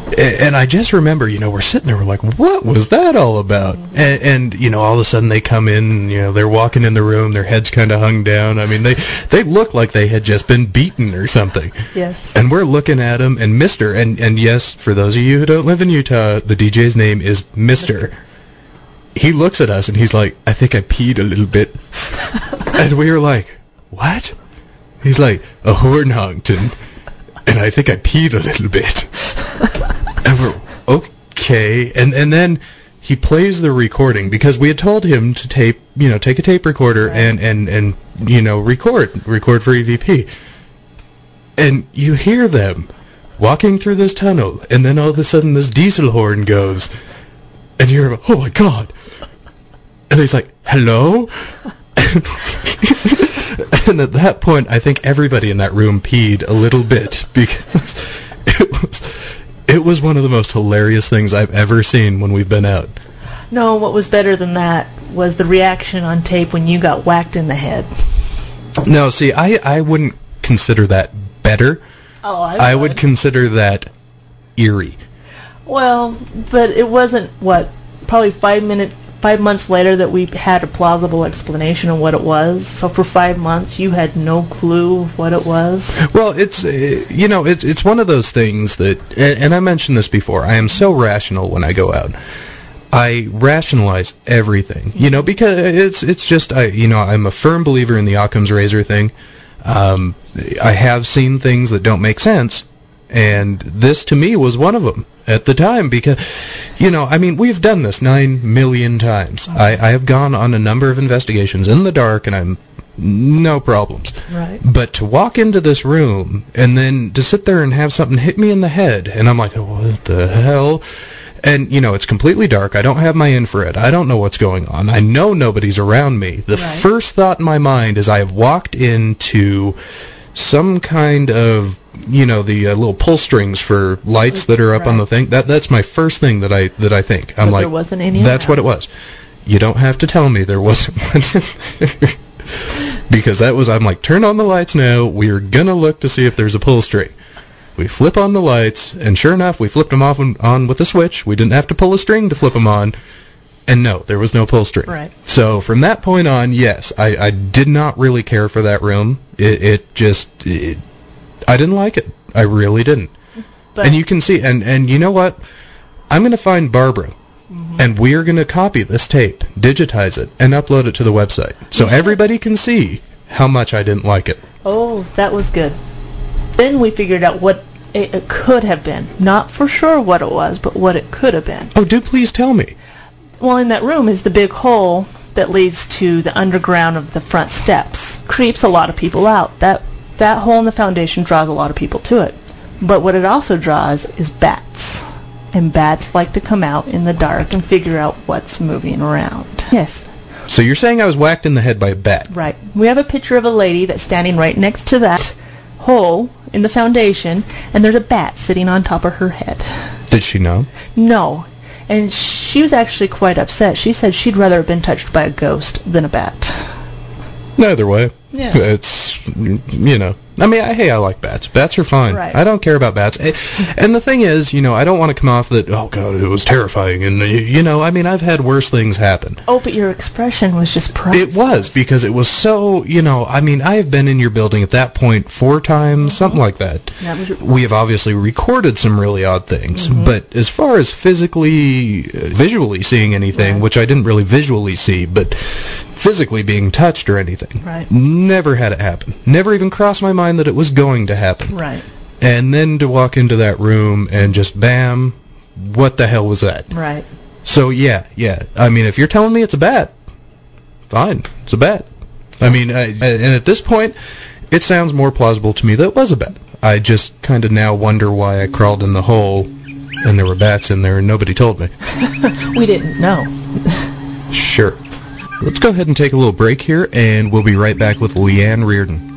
And I just remember, you know, we're sitting there, we're like, what was that all about? Mm-hmm. And, and, you know, all of a sudden they come in, you know, they're walking in the room, their heads kind of hung down. I mean, they, they look like they had just been beaten or something. Yes. And we're looking at them, and Mister, and, and yes, for those of you who don't live in Utah, the D J's name is Mister Mister He looks at us, and he's like, I think I peed a little bit. And we were like, what? He's like, a horn honked, and, and I think I peed a little bit. And we're, okay. And and then he plays the recording, because we had told him to tape, you know, take a tape recorder right. and, and, and, you know, record, record for E V P. And you hear them walking through this tunnel, and then all of a sudden this diesel horn goes, and you're, oh my God. And he's like, hello? And at that point, I think everybody in that room peed a little bit, because it was it was one of the most hilarious things I've ever seen when we've been out. No, what was better than that was the reaction on tape when you got whacked in the head. No, see, I, I wouldn't consider that better. Oh, I would. I would consider that eerie. Well, but it wasn't, what, probably five minutes... Five months later that we had a plausible explanation of what it was. So for five months you had no clue of what it was. Well, it's uh, you know it's it's one of those things that, and, and I mentioned this before. I am so rational when I go out. I rationalize everything, you know, because it's it's just I you know I'm a firm believer in the Occam's razor thing. Um, I have seen things that don't make sense, and this to me was one of them at the time, because, you know, I mean, we've done this nine million times. I, I have gone on a number of investigations in the dark, and I'm no problems. Right. But to walk into this room and then to sit there and have something hit me in the head, and I'm like, oh, what the hell? And, you know, it's completely dark. I don't have my infrared. I don't know what's going on. I know nobody's around me. The right. first thought in my mind is I have walked into some kind of, you know, the uh, little pull strings for lights that are up right. on the thing. That that's my first thing that I that I think. I'm but like, there wasn't any. That's what it was. You don't have to tell me there wasn't one. Because that was, I'm like, turn on the lights now. We're gonna look to see if there's a pull string. We flip on the lights, and sure enough, we flipped them off and on with a switch. We didn't have to pull a string to flip them on. And no, there was no pull string. Right. So from that point on, yes, I, I did not really care for that room. It, it just, it, I didn't like it. I really didn't. But and you can see, and, and you know what? I'm going to find Barbara, mm-hmm. and we're going to copy this tape, digitize it, and upload it to the website. So everybody can see how much I didn't like it. Oh, that was good. Then we figured out what it, it could have been. Not for sure what it was, but what it could have been. Oh, do please tell me. Well, in that room is the big hole that leads to the underground of the front steps. Creeps a lot of people out. That that hole in the foundation draws a lot of people to it. But what it also draws is bats. And bats like to come out in the dark and figure out what's moving around. Yes. So you're saying I was whacked in the head by a bat? Right. We have a picture of a lady that's standing right next to that hole in the foundation, and there's a bat sitting on top of her head. Did she know? No. And she was actually quite upset. She said she'd rather have been touched by a ghost than a bat. Either way. Yeah. It's, you know, I mean, I, hey, I like bats. Bats are fine. Right. I don't care about bats. And the thing is, you know, I don't want to come off that, oh, God, it was terrifying. And, you know, I mean, I've had worse things happen. Oh, but your expression was just priceless. It was, because it was so, you know, I mean, I have been in your building at that point four times, mm-hmm. something like that. that was your- we have obviously recorded some really odd things. Mm-hmm. But as far as physically, uh, visually seeing anything, right. which I didn't really visually see, but physically being touched or anything. Right. Never had it happen. Never even crossed my mind that it was going to happen. Right. And then to walk into that room and just bam, what the hell was that? Right. So yeah, yeah. I mean, if you're telling me it's a bat, fine, it's a bat. I mean, I, and at this point, it sounds more plausible to me that it was a bat. I just kind of now wonder why I crawled in the hole and there were bats in there and nobody told me. We didn't know. Sure. Let's go ahead and take a little break here, and we'll be right back with Leanne Reardon.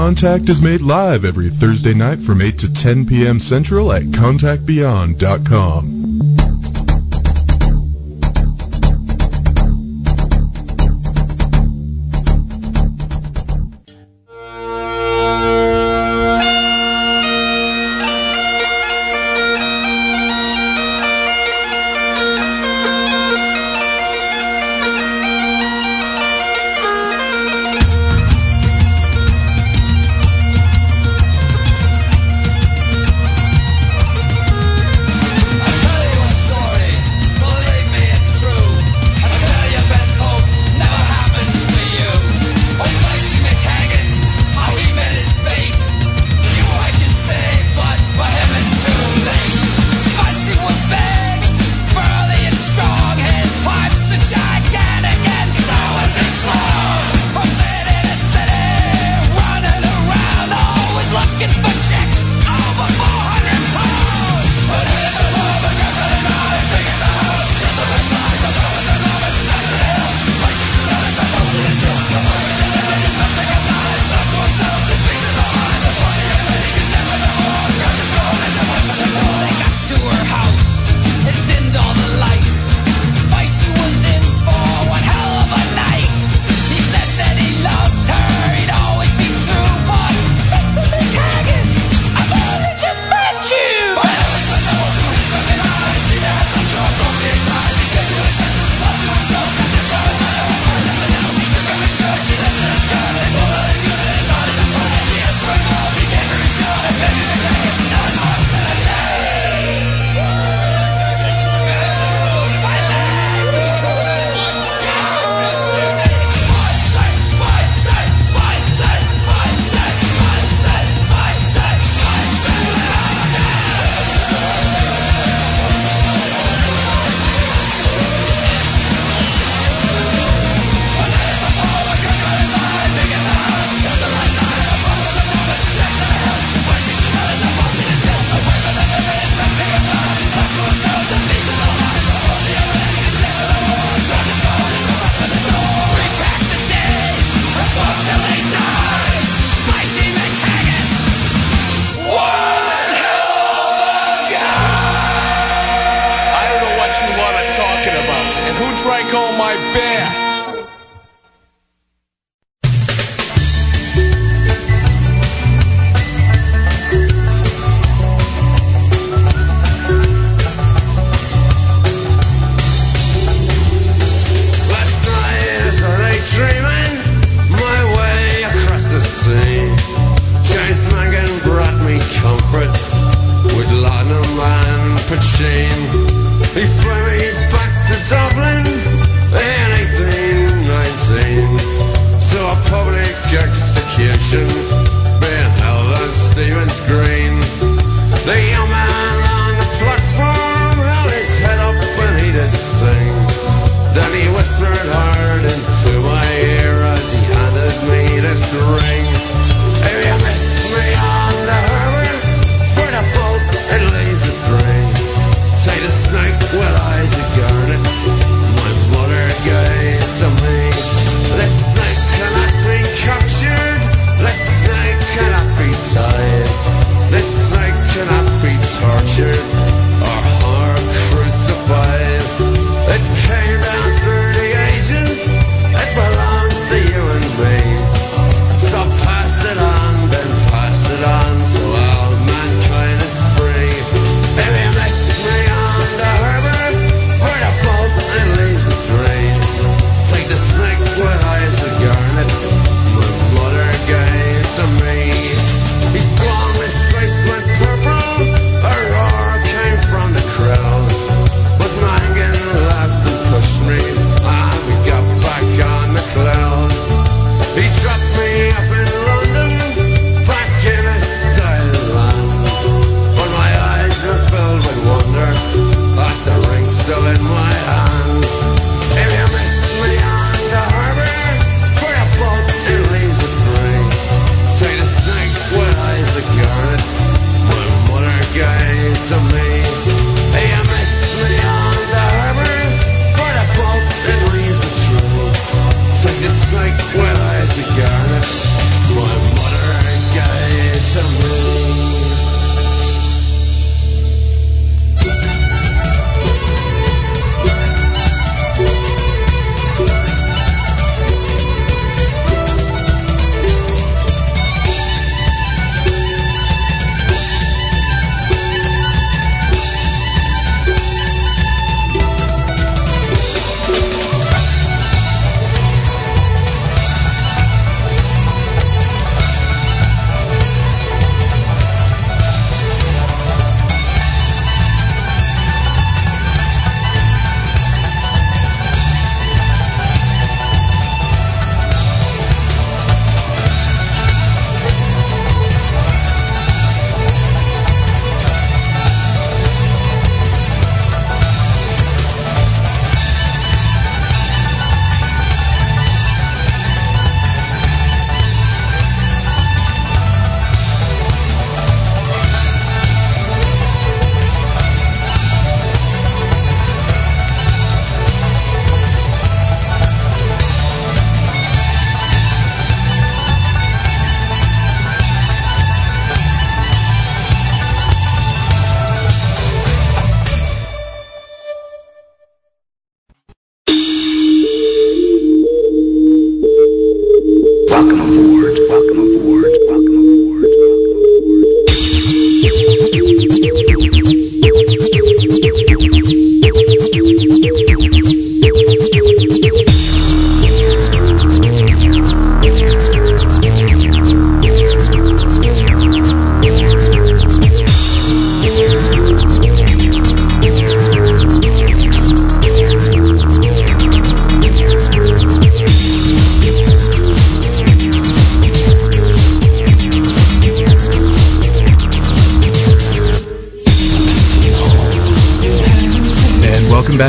Contact is made live every Thursday night from eight to ten p.m. Central at contact beyond dot com. I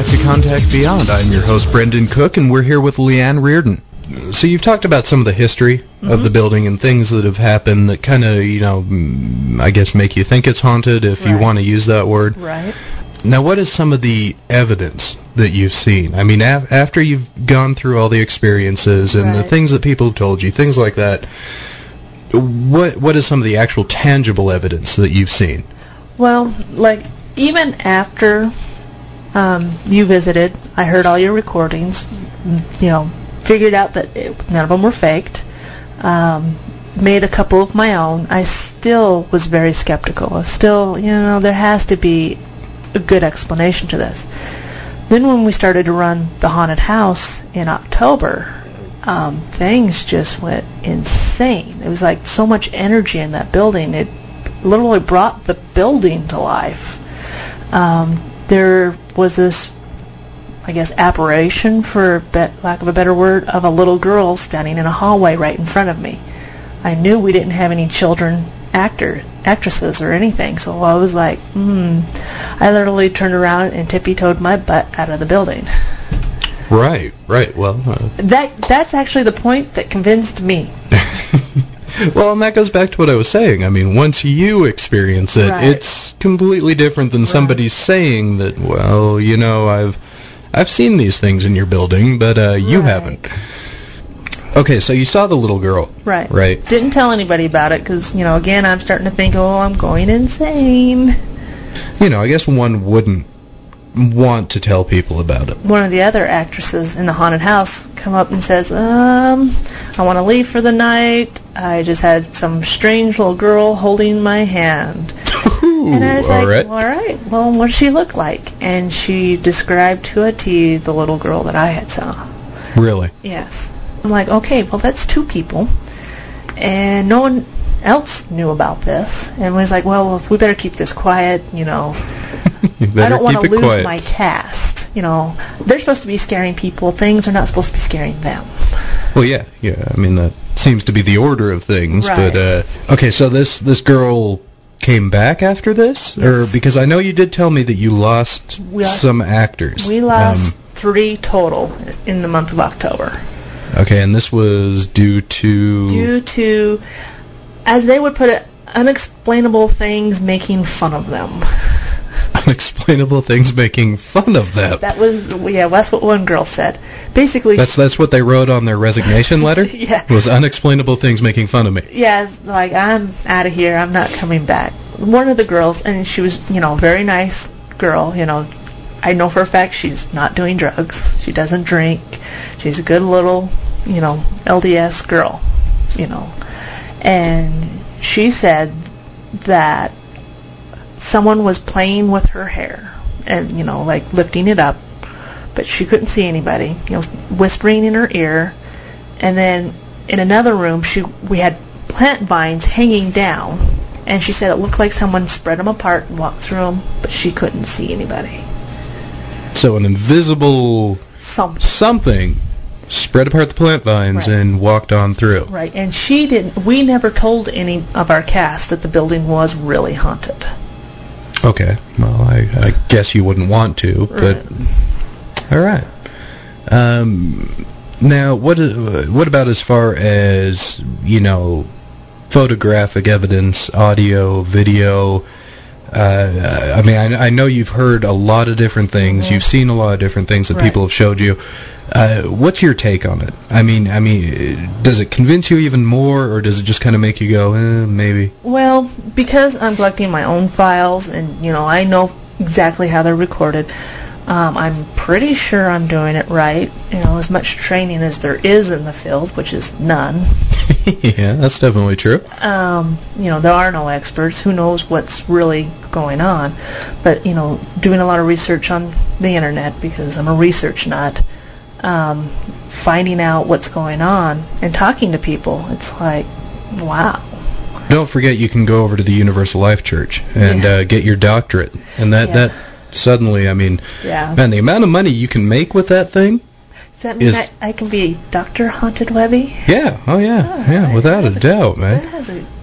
back to Contact Beyond. I'm your host, Brendan Cook, and we're here with Leanne Reardon. So you've talked about some of the history mm-hmm. of the building and things that have happened that kind of, you know, I guess make you think it's haunted, if right. you want to use that word. Right. Now, what is some of the evidence that you've seen? I mean, af- after you've gone through all the experiences and right. the things that people have told you, things like that, what what is some of the actual tangible evidence that you've seen? Well, like, even after um, you visited, I heard all your recordings, you know, figured out that it, none of them were faked, um, made a couple of my own. I still was very skeptical. I still, you know, there has to be a good explanation to this. Then when we started to run the haunted house in October, um, things just went insane. It was like so much energy in that building. It literally brought the building to life. Um, there was this, I guess, apparition, for be- lack of a better word, of a little girl standing in a hallway right in front of me. I knew we didn't have any children actor actresses or anything, so I was like, hmm. I literally turned around and tippy-toed my butt out of the building. Right, right. Well, uh, that that's actually the point that convinced me. Well, and that goes back to what I was saying. I mean, once you experience it, right. it's completely different than right. somebody saying that, well, you know, I've I've seen these things in your building, but uh, you right. haven't. Okay, so you saw the little girl. Right. Right. Didn't tell anybody about it because, you know, again, I'm starting to think, oh, I'm going insane. You know, I guess one wouldn't want to tell people about it. One of the other actresses in the haunted house come up and says, um, I want to leave for the night. I just had some strange little girl holding my hand. Ooh, and I was all like, right. well, all right, well, what does she look like? And she described to a T the little girl that I had saw. Really? Yes. I'm like, okay, well, that's two people. And no one else knew about this. And was like, well, we better keep this quiet, you know. I don't want to lose quiet. my cast. You know, they're supposed to be scaring people. Things are not supposed to be scaring them. Well, yeah, yeah. I mean, that seems to be the order of things. Right. But uh, okay, so this this girl came back after this, yes. or because I know you did tell me that you lost, we lost some actors. We lost um, three total in the month of October. Okay, and this was due to due to, as they would put it, unexplainable things making fun of them. Unexplainable things making fun of them. That was, yeah, that's what one girl said. Basically, that's that's what they wrote on their resignation letter. Yeah, was unexplainable things making fun of me. Yeah, it's like, I'm out of here. I'm not coming back. One of the girls, and she was, you know, a very nice girl. You know, I know for a fact she's not doing drugs. She doesn't drink. She's a good little, you know, L D S girl. You know, and she said that someone was playing with her hair and, you know, like lifting it up, but she couldn't see anybody, you know, whispering in her ear. And then in another room, she we had plant vines hanging down, and she said it looked like someone spread them apart and walked through them, but she couldn't see anybody. So an invisible something, something spread apart the plant vines right. and walked on through. Right, and she didn't. We never told any of our cast that the building was really haunted. Okay, well, I, I guess you wouldn't want to, but right. all right. Um, now, what uh, what about as far as, you know, photographic evidence, audio, video? Uh, I mean, I, I know you've heard a lot of different things. Mm-hmm. You've seen a lot of different things that right. people have showed you. Uh, what's your take on it? I mean, I mean, does it convince you even more, or does it just kind of make you go, eh, maybe? Well, because I'm collecting my own files, and, you know, I know exactly how they're recorded, um, I'm pretty sure I'm doing it right. You know, as much training as there is in the field, which is none. Yeah, that's definitely true. Um, you know, there are no experts. Who knows what's really going on? But, you know, doing a lot of research on the internet, because I'm a research nut. Um, finding out what's going on and talking to people, it's like, wow. Don't forget, you can go over to the Universal Life Church and yeah. uh, get your doctorate, and that, yeah. that suddenly, I mean, yeah. man, the amount of money you can make with that thing. Does that mean is, I, I can be Doctor Haunted Webby? Yeah, oh yeah, Oh, yeah, without a, a doubt, man. That has a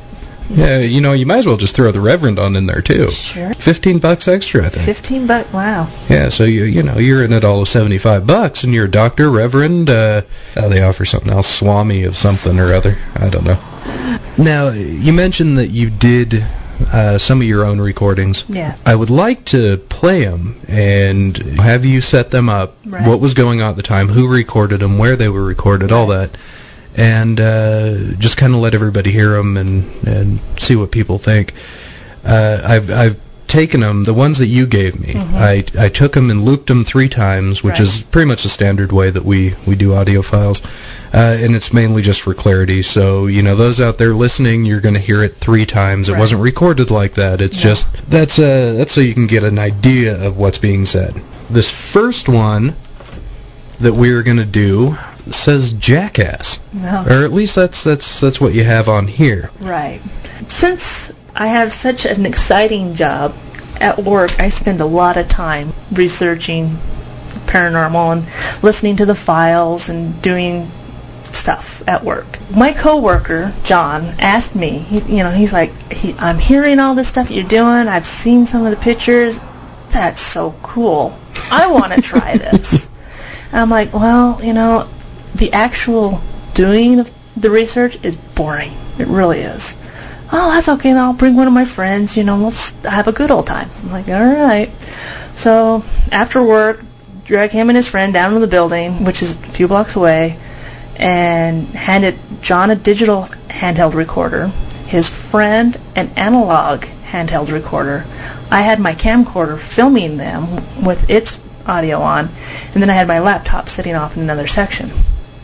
Yeah, you know, you might as well just throw the Reverend on in there, too. Sure. Fifteen bucks extra, I think. Fifteen bucks. Wow. Yeah, so you you know you're in it all of seventy-five bucks, and you're a doctor, Reverend. Uh, oh, they offer something else, Swami of something or other. I don't know. Now, you mentioned that you did uh, some of your own recordings. Yeah. I would like to play them and have you set them up. Right. What was going on at the time? Who recorded them? Where they were recorded? Right. All that. And uh, just kind of let everybody hear them and, and see what people think. Uh, I've I've taken them, the ones that you gave me. Mm-hmm. I I took them and looped them three times, which Right. is pretty much the standard way that we, we do audio files. Uh, and it's mainly just for clarity. So, you know, those out there listening, you're going to hear it three times. It Right. wasn't recorded like that. It's No. just, that's uh, that's so you can get an idea of what's being said. This first one that we're going to do says jackass. No. Or at least that's that's that's what you have on here. Right. Since I have such an exciting job at work, I spend a lot of time researching paranormal and listening to the files and doing stuff at work. My coworker, John, asked me, he, you know, he's like, he, I'm hearing all this stuff you're doing. I've seen some of the pictures. That's so cool. I want to try this. And I'm like, well, you know, the actual doing of the research is boring. It really is. Oh, that's okay. I'll bring one of my friends. You know, we'll have a good old time. I'm like, all right. So after work, drag him and his friend down to the building, which is a few blocks away, and handed John a digital handheld recorder, his friend an analog handheld recorder. I had my camcorder filming them with its audio on, and then I had my laptop sitting off in another section.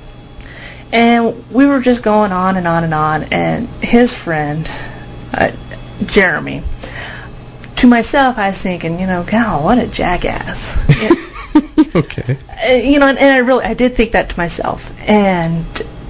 And we were just going on and on and on, and his friend, uh, Jeremy, to myself, I was thinking, you know, God, what a jackass. Okay. Uh, you know, and, and I really, I did think that to myself. And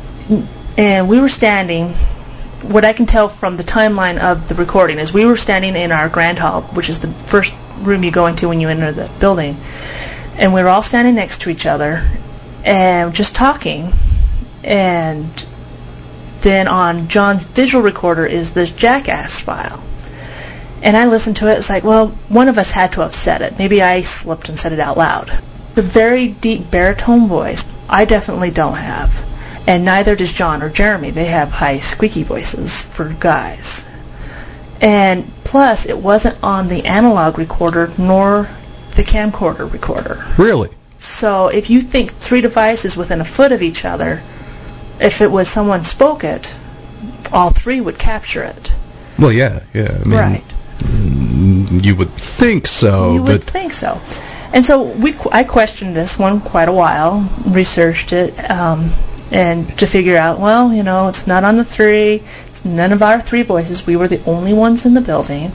and we were standing, what I can tell from the timeline of the recording is we were standing in our grand hall, which is the first room you go into when you enter the building. And we were all standing next to each other and just talking. And then on John's digital recorder is this jackass file. And I listened to it. It's like, well, one of us had to have said it. Maybe I slipped and said it out loud. The very deep baritone voice, I definitely don't have. And neither does John or Jeremy. They have high squeaky voices for guys. And plus, it wasn't on the analog recorder nor the camcorder recorder. Really? So if you think three devices within a foot of each other, if it was someone spoke it, all three would capture it. Well, yeah, yeah. I mean, Right. mm, you would think so, You but would think so. And so we, qu- I questioned this one quite a while, researched it, um, and to figure out, well, you know, it's not on the three, it's none of our three voices. We were the only ones in the building.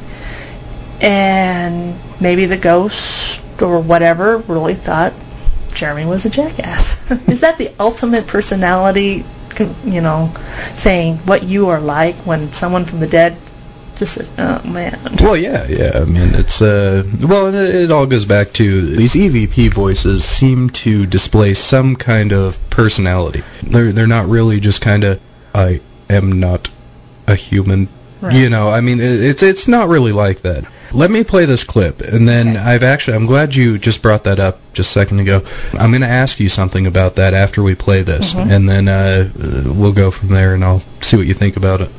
And maybe the ghost or whatever really thought Jeremy was a jackass. Is that the ultimate personality, you know, saying what you are like when someone from the dead just says, oh, man. well, yeah, yeah. I mean, it's uh, well, it, it all goes back to these E V P voices seem to display some kind of personality. They're they're not really just kind of I am not a human. Right. You know, I mean, it, it's it's not really like that. Let me play this clip, and then Okay. I've actually, I'm glad you just brought that up just a second ago. I'm going to ask you something about that after we play this, Mhm. and then uh, uh, we'll go from there, and I'll see what you think about it.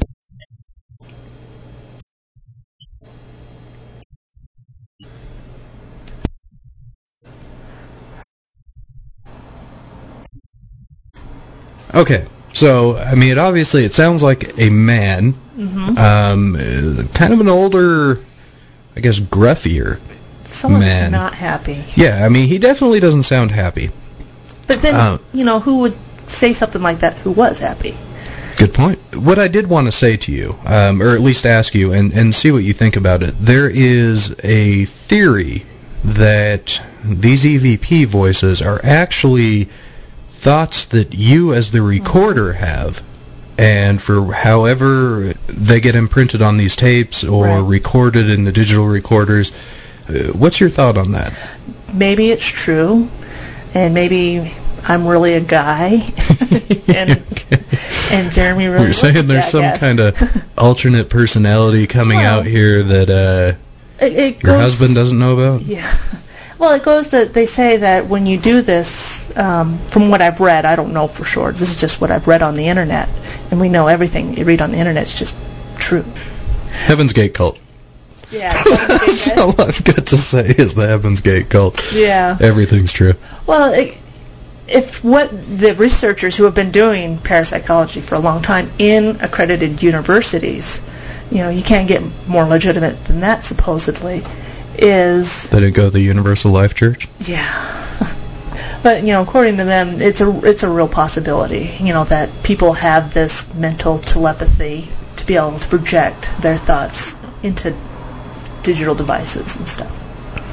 Okay, so, I mean, it obviously, it sounds like a man, Mm-hmm. um, uh, kind of an older, I guess, gruffier. Someone's man. not happy. Yeah, I mean, he definitely doesn't sound happy. But then, Uh, you know, who would say something like that who was happy? Good point. What I did want to say to you, um, or at least ask you, and, and see what you think about it, there is a theory that these E V P voices are actually thoughts that you as the recorder have, and for however they get imprinted on these tapes or Right. recorded in the digital recorders. Uh, what's your thought on that? Maybe it's true, and maybe I'm really a guy, and And Jeremy really You're saying was a there's some jackass. kind of alternate personality coming Well, out here that uh, it, it your goes, husband doesn't know about? Yeah. Well, it goes that they say that when you do this, um, from what I've read, I don't know for sure. This is just what I've read on the internet, and we know everything you read on the internet is just true. Heaven's Gate cult. Yeah. That's all I've got to say is the Heaven's Gate cult. Yeah. Everything's true. Well, it, if what the researchers who have been doing parapsychology for a long time in accredited universities, you know, you can't get more legitimate than that, supposedly, is... Did it go to the Universal Life Church? Yeah. But, you know, according to them, it's a, it's a real possibility, you know, that people have this mental telepathy to be able to project their thoughts into digital devices and stuff.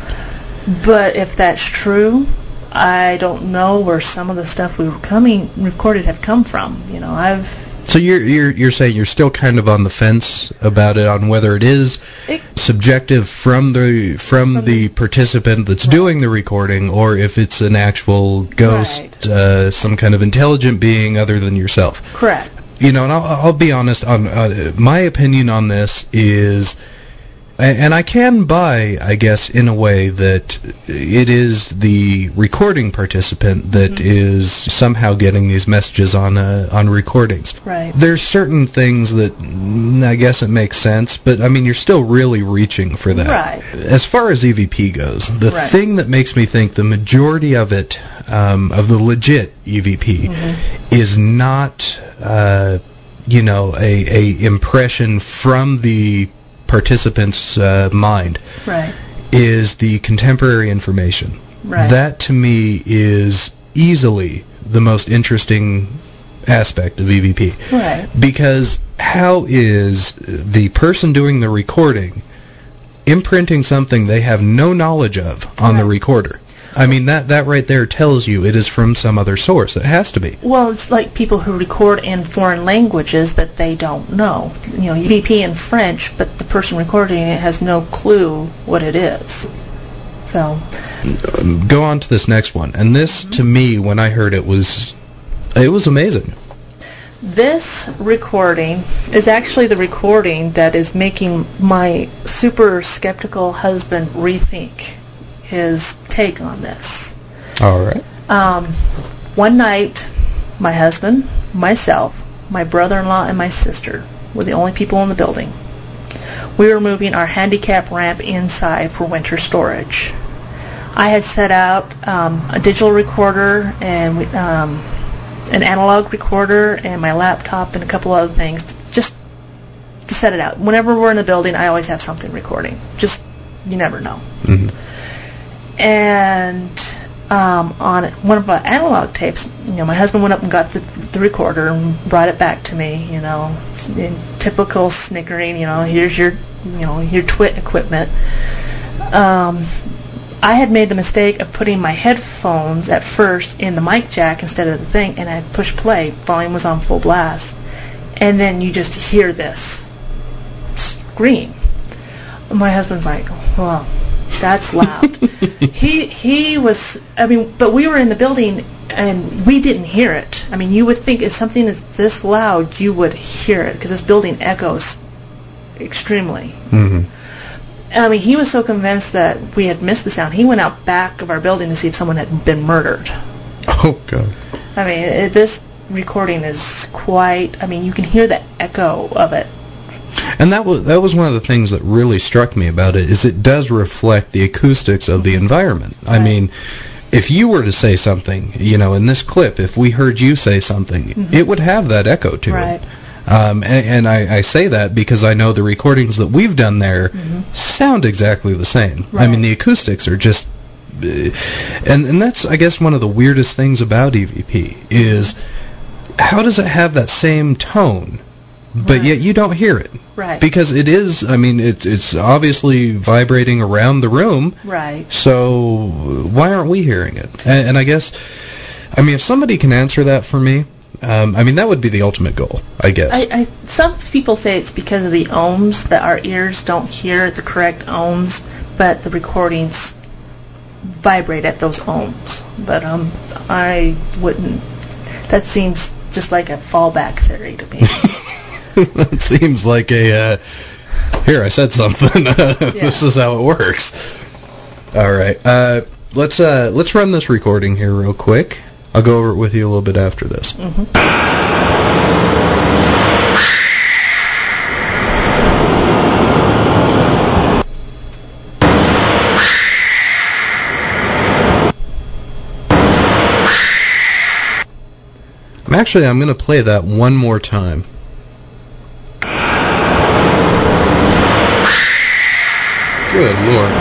But if that's true, I don't know where some of the stuff we were coming recorded have come from. You know, I've... So you're you're you're saying you're still kind of on the fence about it, on whether it is It, subjective from the from, From the the- participant that's Right. doing the recording, or if it's an actual ghost, Right. uh, some kind of intelligent being other than yourself. correct. You know, and I'll, I'll be honest. On uh, my opinion on this is, and I can buy, I guess, in a way that it is the recording participant that Mhm. is somehow getting these messages on uh, on recordings. Right. There's certain things that mm, I guess it makes sense, but I mean, you're still really reaching for that. Right. As far as E V P goes, the Right. thing that makes me think the majority of it, um, of the legit E V P, Mhm. is not, uh, you know, a, a impression from the participant's uh, mind, Right. is the contemporary information. Right. That to me is easily the most interesting aspect of E V P. Right. Because how is the person doing the recording imprinting something they have no knowledge of on the Right. recorder? I mean, that, that right there tells you it is from some other source. It has to be. Well, it's like people who record in foreign languages that they don't know. You know, E V P in French, but the person recording it has no clue what it is. So, Um, go on to this next one. And this, to me, when I heard it, was it was amazing. this recording is actually the recording that is making my super skeptical husband rethink his take on this. All right. Um, one night, my husband, myself, my brother-in-law, and my sister were the only people in the building. We were moving our handicap ramp inside for winter storage. I had set out um, a digital recorder and we, um, an analog recorder and my laptop and a couple other things just to set it out. Whenever we're in the building, I always have something recording. Just, you never know. Mm-hmm. And um, on one of our analog tapes, you know, my husband went up and got the, the recorder and brought it back to me. You know, in typical snickering. You know, here's your, you know, your twit equipment. Um, I had made the mistake of putting my headphones at first in the mic jack instead of the thing, and I pushed play. Volume was on full blast, and then you just hear this scream. My husband's like, well, that's loud. he he was, I mean, but we were in the building and we didn't hear it. I mean, you would think if something is this loud, you would hear it because this building echoes extremely. Mm-hmm. I mean, he was so convinced that we had missed the sound. He went out back of our building to see if someone had been murdered. Oh, God. I mean, it, this recording is quite, I mean, you can hear the echo of it. And that was that was one of the things that really struck me about it, is it does reflect the acoustics of the environment. I Right. mean, if you were to say something, you know, in this clip, if we heard you say something, Mhm. it would have that echo to Right. it. Um, and and I, I say that because I know the recordings that we've done there Mhm. sound exactly the same. I Right. mean, the acoustics are just... Uh, and, and that's, I guess, one of the weirdest things about E V P is how does it have that same tone, but Right. yet you don't hear it? Right. Because it is, I mean, it's it's obviously vibrating around the room, Right. so why aren't we hearing it? And, and I guess, I mean, if somebody can answer that for me, um, I mean, that would be the ultimate goal, I guess. I, I, some people say it's because of the ohms, that our ears don't hear the correct ohms, but the recordings vibrate at those ohms. But um, I wouldn't, that seems just like a fallback theory to me. That seems like a, uh, here, I said something. Yeah. This is how it works. All right. Uh, let's uh, let's run this recording here real quick. I'll go over it with you a little bit after this. Mm-hmm. Actually, I'm going to play that one more time. Good Lord.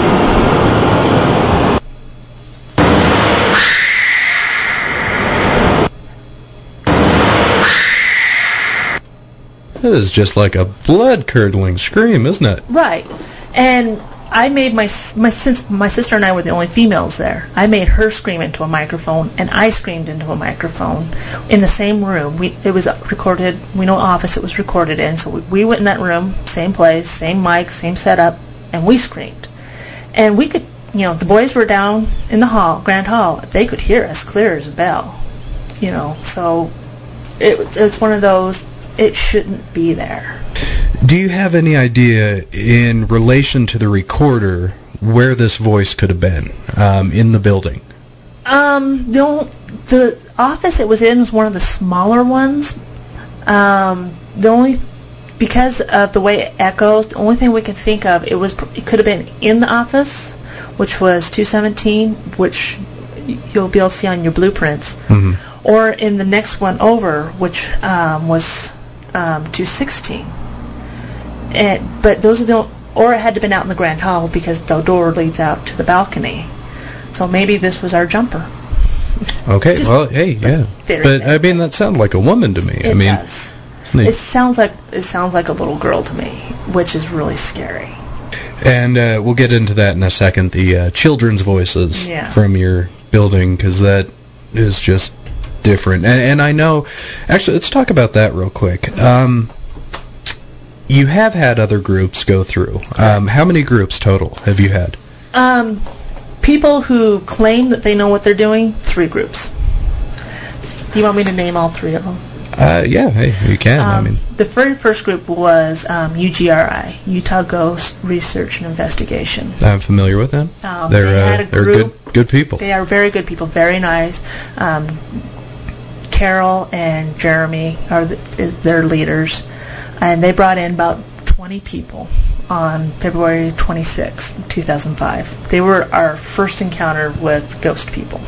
That is just like a blood-curdling scream, isn't it? Right. And I made my my since my sister and I were the only females there. I made her scream into a microphone, and I screamed into a microphone in the same room. We it was recorded. We know office it was recorded in, so we, we went in that room, same place, same mic, same setup, and we screamed. And we could, you know, the boys were down in the hall, grand hall. They could hear us clear as a bell, you know. So it it's one of those. It shouldn't be there. Do you have any idea, in relation to the recorder, where this voice could have been um, in the building? Um, the, only, the office it was in was one of the smaller ones. Um, the only, because of the way it echoes, the only thing we could think of, it was it could have been in the office, which was two seventeen, which you'll be able to see on your blueprints, mm-hmm. or in the next one over, which um, was um, two sixteen. And, but those are the, or it had to have been out in the grand hall because the door leads out to the balcony. So maybe this was our jumper. Okay, well, hey, yeah. But I mean, that sounded like a woman to me. It I mean, does. It sounds like it sounds like a little girl to me, which is really scary. And uh, we'll get into that in a second. The uh, children's voices yeah. from your building, because that is just different. And, and I know, actually, let's talk about that real quick. Um, You have had other groups go through. Um, how many groups total have you had? Um, people who claim that they know what they're doing, three groups. Do you want me to name all three of them? Uh, yeah, hey, you can. Um, I mean, the very first group was um, U G R I, Utah Ghost Research and Investigation. I'm familiar with them. Um, they're they had uh, a they're group. good good people. They are very good people, very nice. Um, Carol and Jeremy are the, their leaders. And they brought in about twenty people on February twenty-sixth, two thousand five. They were our first encounter with ghost people.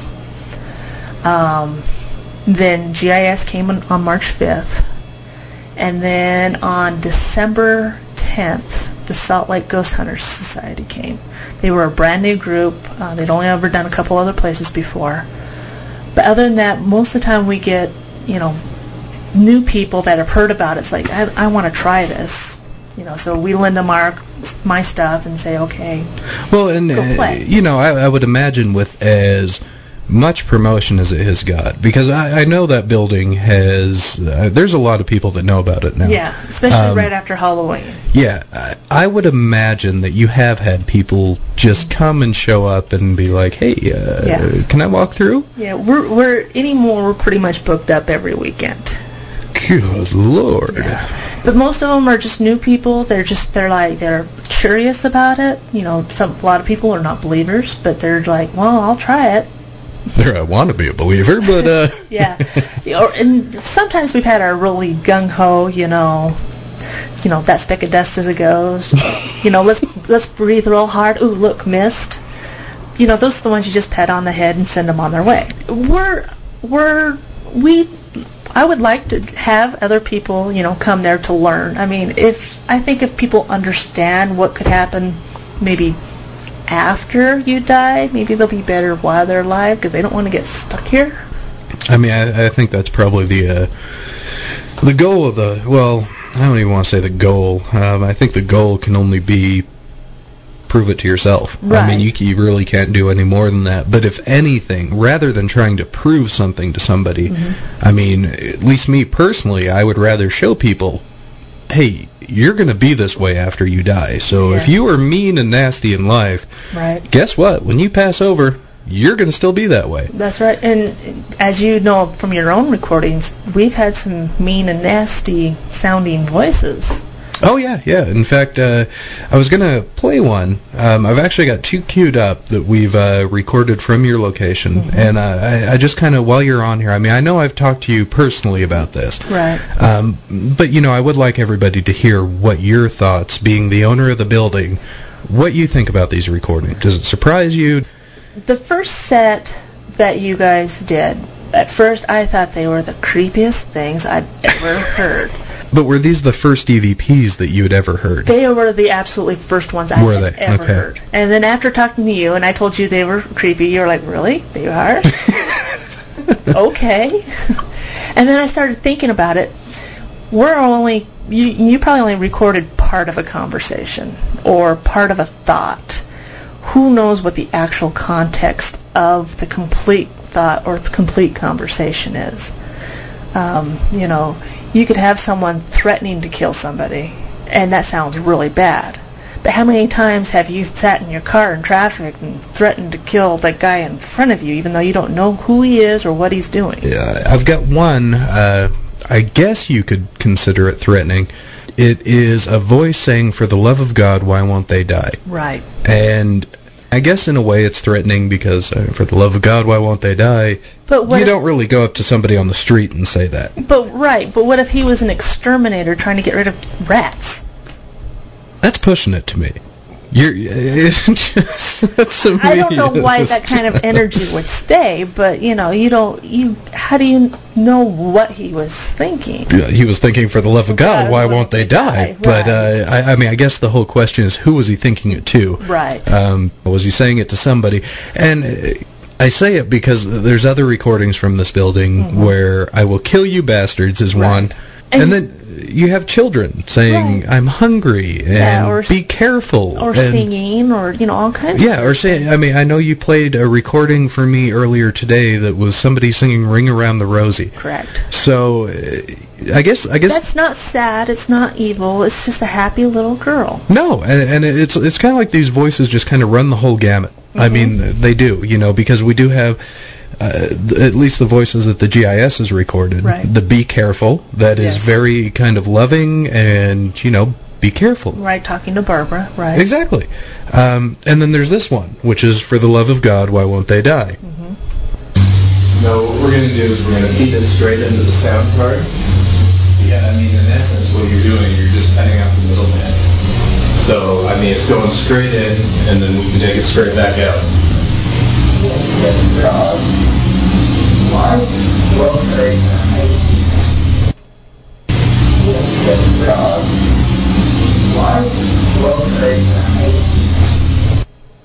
Um, then G I S came on, on March fifth. And then on December tenth, the Salt Lake Ghost Hunters Society came. They were a brand new group. Uh, they'd only ever done a couple other places before. But other than that, most of the time we get, you know, new people that have heard about it. It's like, I, I want to try this, you know. So we lend them our my stuff and say, okay. Well, and go play. Uh, you know, I, I would imagine with as much promotion as it has got, because I, I know that building has. Uh, there's a lot of people that know about it now. Yeah, especially um, right after Halloween. Yeah, I, I would imagine that you have had people just come and show up and be like, "Hey, uh, yes. can I walk through?" Yeah, we're we're anymore. We're pretty much booked up every weekend. Good Lord. Yeah. But most of them are just new people. They're just, they're like, they're curious about it. You know, some, a lot of people are not believers, but they're like, well, I'll try it. There, I want to be a believer, but, uh... yeah. Or, and sometimes we've had our really gung-ho, you know, you know, that speck of dust as it goes. You know, let's, let's breathe real hard. Ooh, look, mist. You know, those are the ones you just pat on the head and send them on their way. We're, we're, we... I would like to have other people, you know, come there to learn. I mean, if I think if people understand what could happen maybe after you die, maybe they'll be better while they're alive because they don't want to get stuck here. I mean, I, I think that's probably the uh, the goal of the, well, I don't even want to say the goal. Um, I think the goal can only be prove it to yourself. Right. I mean, you, you really can't do any more than that. But if anything, rather than trying to prove something to somebody, mm-hmm. I mean, at least me personally, I would rather show people, hey, you're going to be this way after you die. So yeah. if you are mean and nasty in life, right. guess what? When you pass over, you're going to still be that way. That's right. And as you know from your own recordings, we've had some mean and nasty sounding voices. Oh, yeah, yeah. In fact, uh, I was going to play one. Um, I've actually got two queued up that we've uh, recorded from your location. Mm-hmm. And uh, I, I just kind of, while you're on here, I mean, I know I've talked to you personally about this. Right. Um, but, you know, I would like everybody to hear what your thoughts, being the owner of the building, what you think about these recordings. Does it surprise you? The first set that you guys did, at first I thought they were the creepiest things I'd ever heard. But were these the first E V Ps that you had ever heard? They were the absolutely first ones I were had they? ever okay. heard. And then after talking to you, and I told you they were creepy, you were like, really? They are? Okay. And then I started thinking about it. We're only, you, you probably only recorded part of a conversation or part of a thought. Who knows what the actual context of the complete thought or the complete conversation is? Um, you know, you could have someone threatening to kill somebody, and that sounds really bad. But how many times have you sat in your car in traffic and threatened to kill that guy in front of you, even though you don't know who he is or what he's doing? Yeah, I've got one, uh, I guess you could consider it threatening. It is a voice saying, for the love of God, why won't they die? Right. And I guess in a way it's threatening because, uh, for the love of God, why won't they die? But what you if, don't really go up to somebody on the street and say that. But right, but what if he was an exterminator trying to get rid of rats? That's pushing it to me. You're, it's just, that's I don't know why that kind of energy would stay, but you know, you don't. You how do you know what he was thinking? He was thinking, for the love of God, God why won't they die? die? But Right. uh, I, I mean, I guess the whole question is, who was he thinking it to? Right. Um, was he saying it to somebody? And uh, I say it because there's other recordings from this building Mm-hmm. where "I will kill you bastards" is Right. one, and, And- then you have children saying, Right. "I'm hungry," and Yeah, or "Be careful," Or and, singing, or you know, all kinds. Yeah, of or say, I mean, I know you played a recording for me earlier today that was somebody singing "Ring Around the Rosie." Correct. So, uh, I guess, I guess That's not sad. It's not evil. It's just a happy little girl. no, and and it's it's kind of like these voices just kind of run the whole gamut. Mm-hmm. I mean, they do, you know, because we do have. Uh, th- at least the voices that the G I S has recorded. Right. The "Be Careful," that is Yes. very kind of loving and, you know, be careful. Right, talking to Barbara. Right. Exactly. Um, and then there's this one, which is "For the love of God, why won't they die?" Mm-hmm. No, what we're going to do is we're going to feed it straight into the sound card. Yeah, I mean, in essence, what you're doing, you're just cutting out the middleman. So, I mean, it's going straight in, and then we can take it straight back out. God, why will they die? God, why will they die?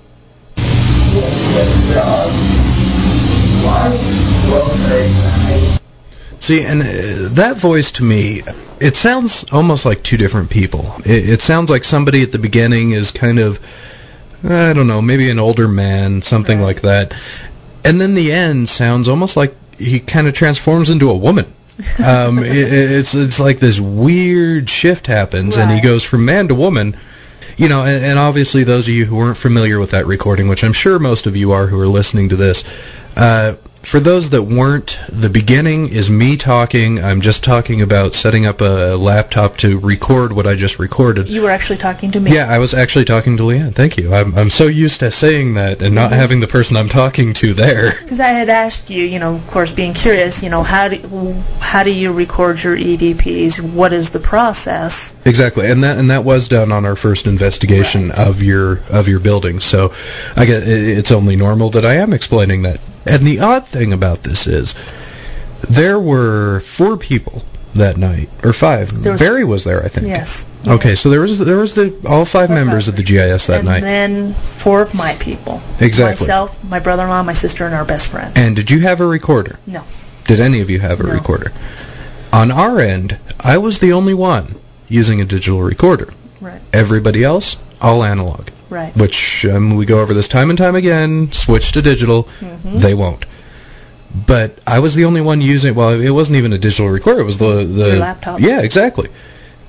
God, why will they die? See, and uh, that voice to me, it sounds almost like two different people. It, it sounds like somebody at the beginning is kind of, I don't know, maybe an older man, something Right. like that. And then the end sounds almost like he kind of transforms into a woman. Um, it, it's it's like this weird shift happens, and he Right. goes from man to woman. You know, and, and obviously those of you who weren't familiar with that recording, which I'm sure most of you are who are listening to this, uh, for those that weren't, the beginning is me talking. I'm just talking about setting up a laptop to record what I just recorded. You were actually talking to me. Yeah, I was actually talking to Leanne. Thank you. I'm I'm so used to saying that and not Mhm. having the person I'm talking to there. Because I had asked you, you know, of course, being curious, you know, how do how do you record your E V Ps? What is the process? Exactly, and that and that was done on our first investigation Right. of your of your building. So, I guess it's only normal that I am explaining that. And the odd thing about this is, there were four people that night, or five. There was- Barry was there, I think. Yes. Okay, so there was there was the all five Four members of the G I S that and night. then four of my people. Exactly. Myself, my brother-in-law, my sister, and our best friend. And did you have a recorder? No. Did any of you have a No. recorder? On our end, I was the only one using a digital recorder. Right. Everybody else, all analog. Right. Which um, we go over this time and time again. Switch to digital. Mhm. They won't. But I was the only one using. Well, it wasn't even a digital recorder. It was the the Your laptop. Yeah, exactly.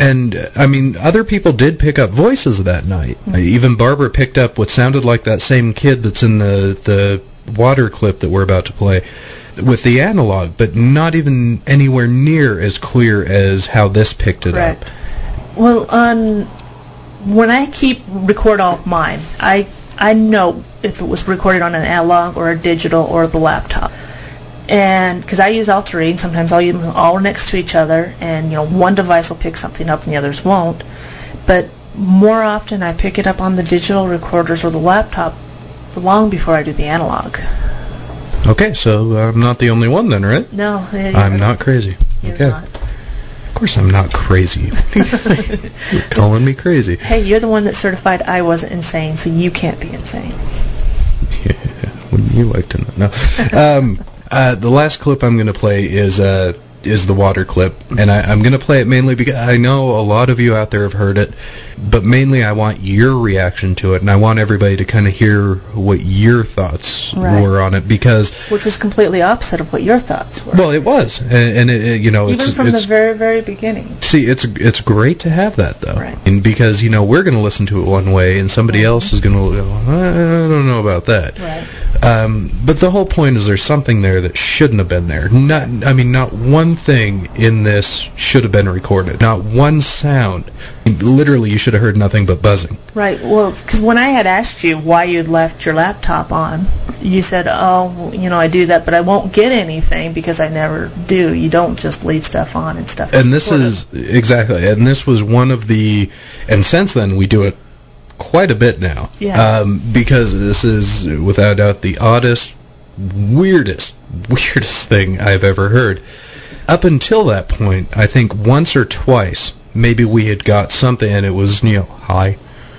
And, uh, I mean, other people did pick up voices that night. Mm-hmm. Uh, even Barbara picked up what sounded like that same kid that's in the, the water clip that we're about to play with the analog, but not even anywhere near as clear as how this picked it Correct. up. Well, on when I keep record all of mine, I I know if it was recorded on an analog or a digital or the laptop. And because I use all three, and sometimes I'll use them all next to each other, and you know one device will pick something up and the others won't. But more often I pick it up on the digital recorders or the laptop long before I do the analog. Okay, so I'm not the only one then, right? No, you're I'm not crazy. You're Okay. not. Of course I'm not crazy. You're calling me crazy. Hey, you're the one that certified I wasn't insane, so you can't be insane. Yeah, wouldn't you like to know? No. Um, uh, the last clip I'm going to play is uh, is the water clip, and I, I'm going to play it mainly because I know a lot of you out there have heard it, but mainly I want your reaction to it, and I want everybody to kind of hear what your thoughts Right. were on it, because Which was completely opposite of what your thoughts were. well, it was, and, and it, it, you know, Even it's from it's, the very, very beginning. See, it's it's great to have that though, Right. and because you know we're going to listen to it one way, and somebody Mhm. else is going to go, I don't know about that. Right. Um, but the whole point is there's something there that shouldn't have been there. Not, I mean, not one thing in this should have been recorded. Not one sound. I mean, literally, you should have heard nothing but buzzing. Right. Well, because when I had asked you why you'd left your laptop on, you said, oh, well, you know, I do that, but I won't get anything because I never do. You don't just leave stuff on and stuff. And this recorded. is exactly, and this was one of the, and since then we do it quite a bit now. Yeah. Um, because this is without doubt the oddest, weirdest, weirdest thing I've ever heard. Up until that point, I think once or twice, maybe we had got something and it was, you know, hi,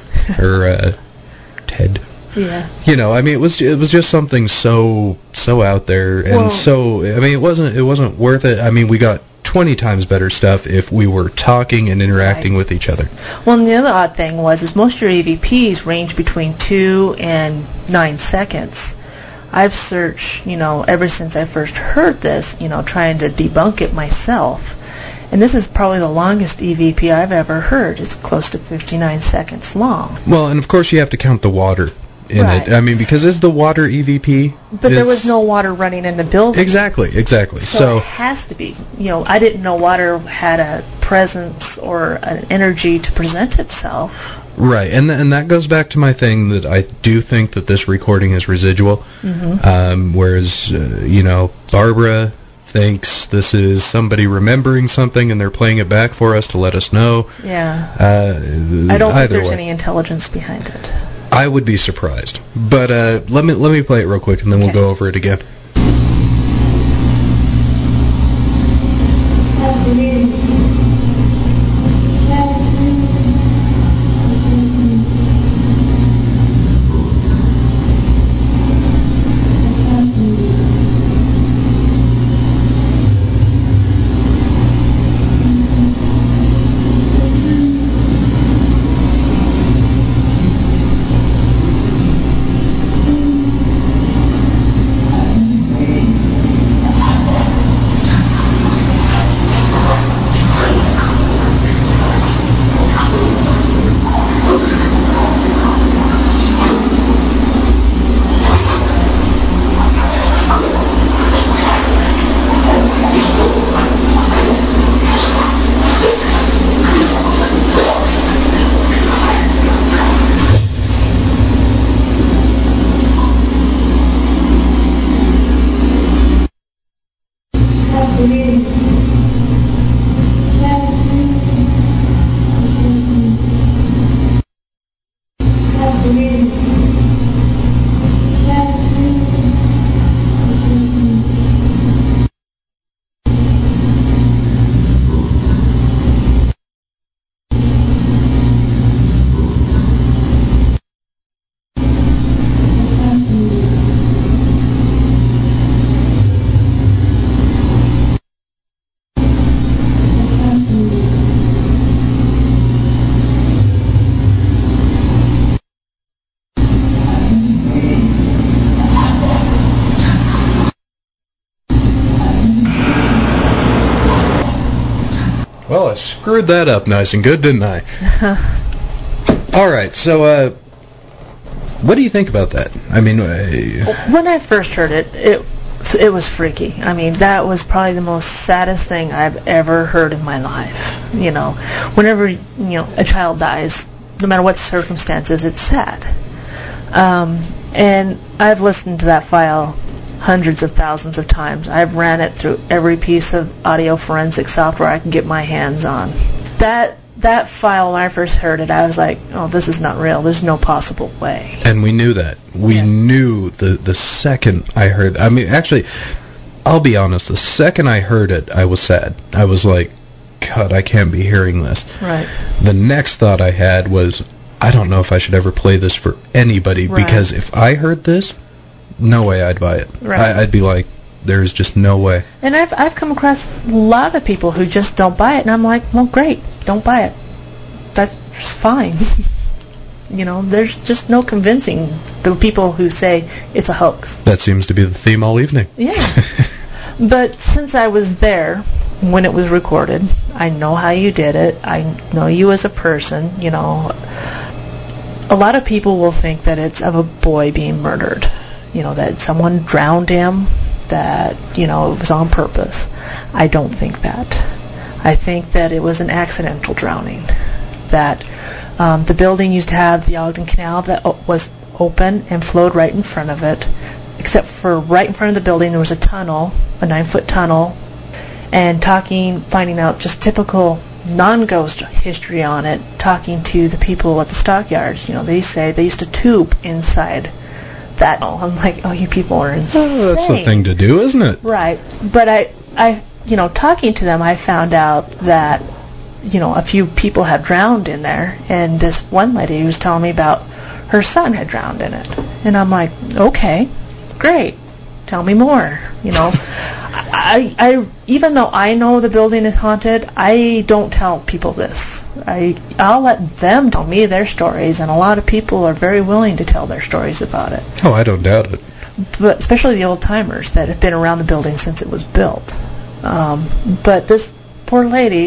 or uh, Ted. Yeah. You know, I mean, it was it was just something so so out there, and Well- so I mean, it wasn't it wasn't worth it. I mean, we got twenty times better stuff if we were talking and interacting Right. with each other. Well, and the other odd thing was is most of your E V Ps range between two and nine seconds. I've searched, you know, ever since I first heard this, you know, trying to debunk it myself. And this is probably the longest E V P I've ever heard. It's close to fifty-nine seconds long. Well, and of course you have to count the water in Right. it. I mean, because is the water E V P? But there was It's- no water running in the building. Exactly, exactly. So, So, it has to be. You know, I didn't know water had a presence or an energy to present itself. right, and th- and that goes back to my thing that I do think that this recording is residual. Mm-hmm. Um, whereas, uh, you know, Barbara thinks this is somebody remembering something and they're playing it back for us to let us know. Yeah. Uh, I don't think either there's way. any intelligence behind it. I would be surprised. But uh, let me let me play it real quick and then we'll Okay. go over it again. Well, I screwed that up nice and good, didn't I? All right, so uh, what do you think about that? I mean, uh, when I first heard it, it it was freaky. I mean, that was probably the most saddest thing I've ever heard in my life. You know, whenever you know a child dies, no matter what circumstances, it's sad. Um, and I've listened to that file hundreds of thousands of times. I've ran it through every piece of audio forensic software I can get my hands on. That that file, when I first heard it, I was like, oh, this is not real. There's no possible way. And we knew that. We Yeah. knew the, the second I heard... I mean, actually, I'll be honest. The second I heard it, I was sad. I was like, God, I can't be hearing this. Right. The next thought I had was, I don't know if I should ever play this for anybody, Right. because if I heard this, no way I'd buy it. Right. I, I'd be like, there's just no way. And I've I've come across a lot of people who just don't buy it, and I'm like, well, great, don't buy it. That's fine. You know, there's just no convincing the people who say it's a hoax. That seems to be the theme all evening. Yeah. But since I was there when it was recorded, I know how you did it. I know you as a person. You know, a lot of people will think that it's of a boy being murdered. You know, that someone drowned him, that, you know, it was on purpose. I don't think that. I think that it was an accidental drowning. That um, the building used to have the Ogden Canal that o- was open and flowed right in front of it. Except for right in front of the building, there was a tunnel, a nine-foot tunnel. And talking, finding out just typical non-ghost history on it, talking to the people at the stockyards, you know, they say they used to tube inside that. I'm like, oh, you people are insane. Oh, that's the thing to do, isn't it? Right. But I, I, you know, talking to them, I found out that, you know, a few people had drowned in there, and this one lady was telling me about her son had drowned in it. And I'm like, okay, great. Tell me more. You know, I, I, even though I know the building is haunted, I don't tell people this. I, I'll let them tell me their stories, and a lot of people are very willing to tell their stories about it. Oh, I don't doubt it. But especially the old timers that have been around the building since it was built. Um, but this poor lady,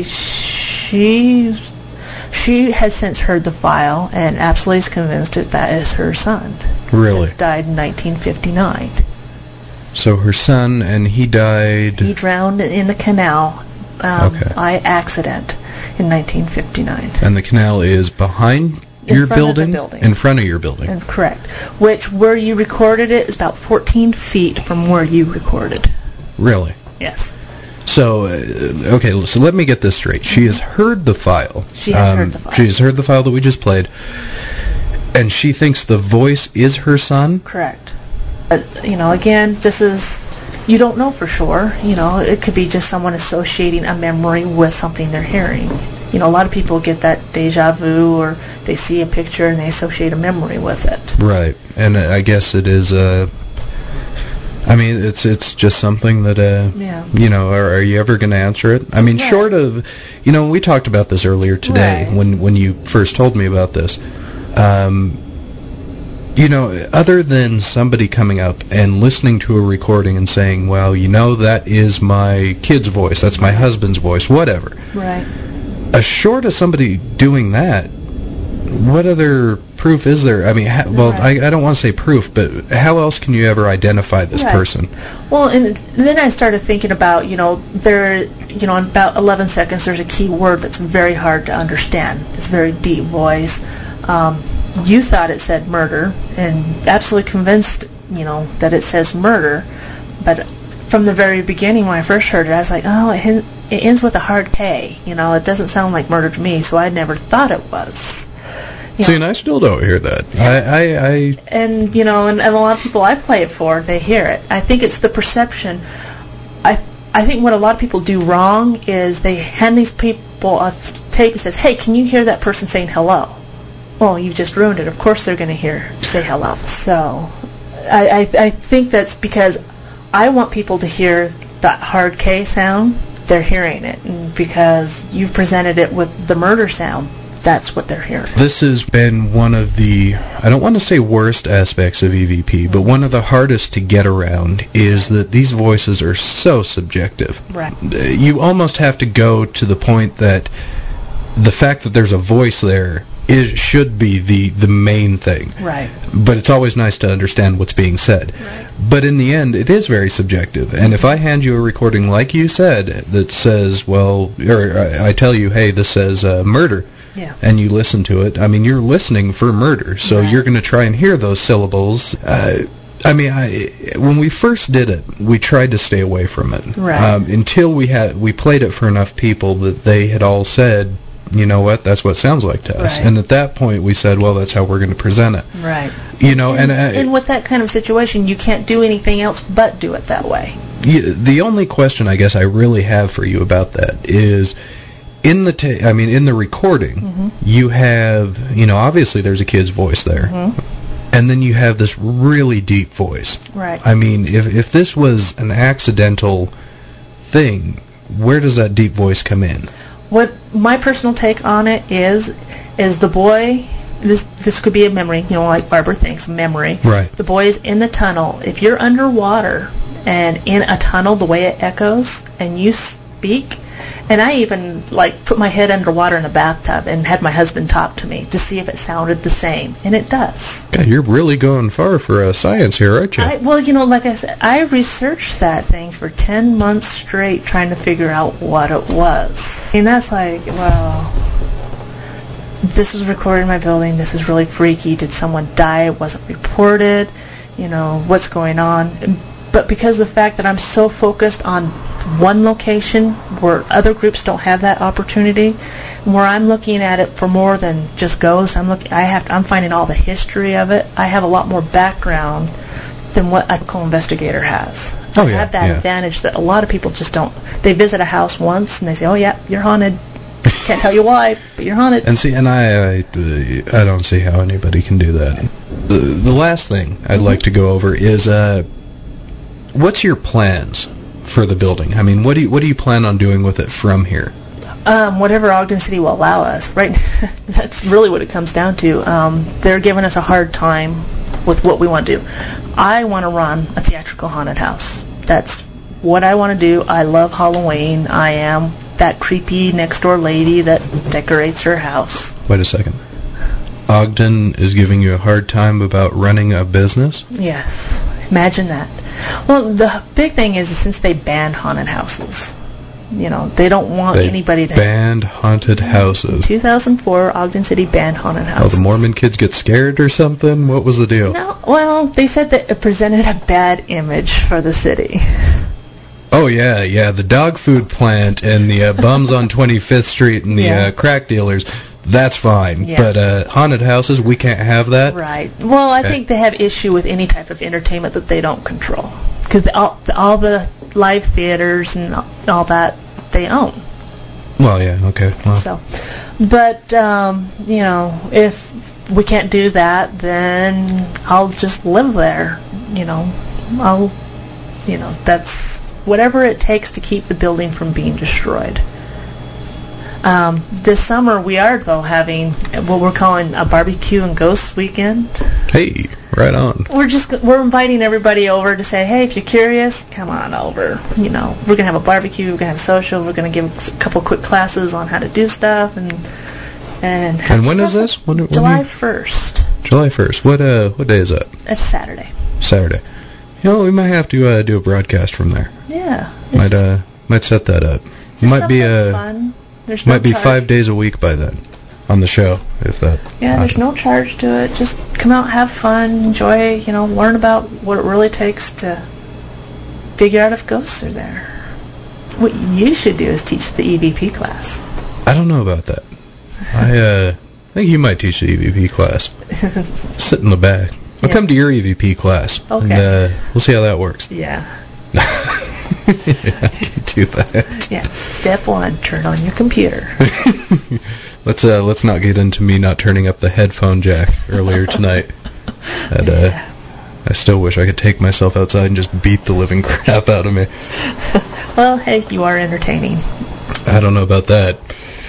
she's she has since heard the file and absolutely is convinced that that is her son. Really? That died in nineteen fifty-nine. So her son, and he died... He drowned in the canal um, Okay. by accident in nineteen fifty-nine. And the canal is behind In your front of the building? building. In front of your building. And correct. Which, where you recorded it, is about fourteen feet from where you recorded. Really? Yes. So, uh, okay, so let me get this straight. She has heard the file. She has heard the file. She has heard the file that we just played. And she thinks the voice is her son? Correct. But, you know, again, this is, you don't know for sure. You know, it could be just someone associating a memory with something they're hearing. You know, a lot of people get that deja vu, or they see a picture and they associate a memory with it. Right. And I guess it is, uh, I mean, it's it's just something that, uh, Yeah. you know, are, are you ever going to answer it? I mean, Right. short of, you know, we talked about this earlier today Right. when, when you first told me about this. Um, you know, other than somebody coming up and listening to a recording and saying, well, you know, that is my kid's voice, that's my husband's voice, whatever. Right. Uh, short of somebody doing that, what other proof is there? I mean, ha- well, Right. I, I don't want to say proof, but how else can you ever identify this Right. person? Well, and then I started thinking about, you know, there, you know, in about eleven seconds, there's a key word that's very hard to understand. It's a very deep voice. Um, you thought it said murder, and absolutely convinced, you know, that it says murder. But from the very beginning, when I first heard it, I was like, oh, it, hin- it ends with a hard K. You know, it doesn't sound like murder to me, so I never thought it was. You See, know, and I still don't hear that. I, I, I, and you know, and, and a lot of people I play it for, they hear it. I think it's the perception. I I think what a lot of people do wrong is they hand these people a tape that says, "Hey, can you hear that person saying hello?" Well, you've just ruined it. Of course, they're going to hear say hello. So, I, I I think that's because I want people to hear that hard K sound. They're hearing it, and because you've presented it with the murder sound, that's what they're hearing. This has been one of the, I don't want to say worst aspects of E V P, but one of the hardest to get around is that these voices are so subjective. Right. You almost have to go to the point that the fact that there's a voice there is, should be the, the main thing. Right. But it's always nice to understand what's being said. Right. But in the end, it is very subjective. And if I hand you a recording, like you said, that says, well, or I, I tell you, hey, this says uh, murder, Yeah. and you listen to it, I mean, you're listening for murder, so Right. you're going to try and hear those syllables. Uh, I mean, I, when we first did it, we tried to stay away from it. Right. Um, until we had we played it for enough people that they had all said, you know what, that's what it sounds like to us. Right. And at that point, we said, well, that's how we're going to present it. Right. You know, And, and, uh, and with that kind of situation, you can't do anything else but do it that way. y- the only question I guess I really have for you about that is, in the ta- I mean, in the recording, Mhm. you have, you know, obviously there's a kid's voice there, Mhm. and then you have this really deep voice. Right. I mean, if if this was an accidental thing, where does that deep voice come in? What my personal take on it is, is the boy, this this could be a memory, you know, like Barbara thinks, memory. Right. The boy is in the tunnel. If you're underwater and in a tunnel, the way it echoes, and you speak, and I even, like, put my head underwater in a bathtub and had my husband talk to me to see if it sounded the same, and it does. God, you're really going far for uh, science here, aren't you? I, well, you know, like I said, I researched that thing for ten months straight trying to figure out what it was. And that's like, well, this was recorded in my building. This is really freaky. Did someone die? It wasn't reported. You know, what's going on? But because of the fact that I'm so focused on one location where other groups don't have that opportunity, where I'm looking at it for more than just ghosts, I'm looking. I have. I'm finding all the history of it. I have a lot more background than what a typical investigator has. Oh, I yeah, have that yeah. advantage that a lot of people just don't. They visit a house once and they say, "Oh yeah, you're haunted." Can't tell you why, but you're haunted. And see, and I, I, I don't see how anybody can do that. The, the last thing I'd like to go over is, uh, what's your plans for the building? I mean, what do you, what do you plan on doing with it from here? Um, whatever Ogden City will allow us, right? That's really what it comes down to. Um, they're giving us a hard time with what we want to do. I want to run a theatrical haunted house. That's what I want to do. I love Halloween. I am that creepy next door lady that decorates her house. Wait a second. Ogden is giving you a hard time about running a business? Yes. Imagine that. Well, the big thing is since they banned haunted houses, you know, they don't want They anybody to... banned haunted houses. two thousand four, Ogden City banned haunted Oh, houses. the Mormon kids get scared or something? What was the deal? No, well, they said that it presented a bad image for the city. Oh, yeah, yeah, the dog food plant and the uh, bums on twenty-fifth Street and the Yeah. uh, crack dealers, that's fine. Yeah. But uh, haunted houses, we can't have that? Right. Well, I Okay. think they have issue with any type of entertainment that they don't control. Because all, all the live theaters and all that, they own. Well, yeah, okay. Well, So, but, um, you know, if we can't do that, then I'll just live there. You know, I'll, you know, that's whatever it takes to keep the building from being destroyed. Um, this summer we are, though, having what we're calling a barbecue and ghosts weekend. hey, right on. We're just we're inviting everybody over to say, hey, if you're curious, come on over. You know, we're gonna have a barbecue, we're gonna have a social, we're gonna give a couple quick classes on how to do stuff, and and. have And when is stuff. this? When, when July you- first. July first. What uh, what day is that? It's Saturday. Saturday. You know, we might have to uh, do a broadcast from there. Yeah. It's Might just- uh, might set that up. it's just Might be something uh, fun. There's no might be charge. five days a week by then on the show, if that. Yeah, there's no charge to it. Just come out, have fun, enjoy. You know, learn about what it really takes to figure out if ghosts are there. What you should do is teach the E V P class. I don't know about that. I uh, think you might teach the E V P class. Sit in the back. I'll Yeah. come to your E V P class. Okay. And uh, we'll see how that works. Yeah. I can do that. Yeah. Step one, turn on your computer. let's uh, let's not get into me not turning up the headphone jack earlier tonight. And, uh, Yeah. I still wish I could take myself outside and just beat the living crap out of me. Well, hey, you are entertaining. I don't know about that.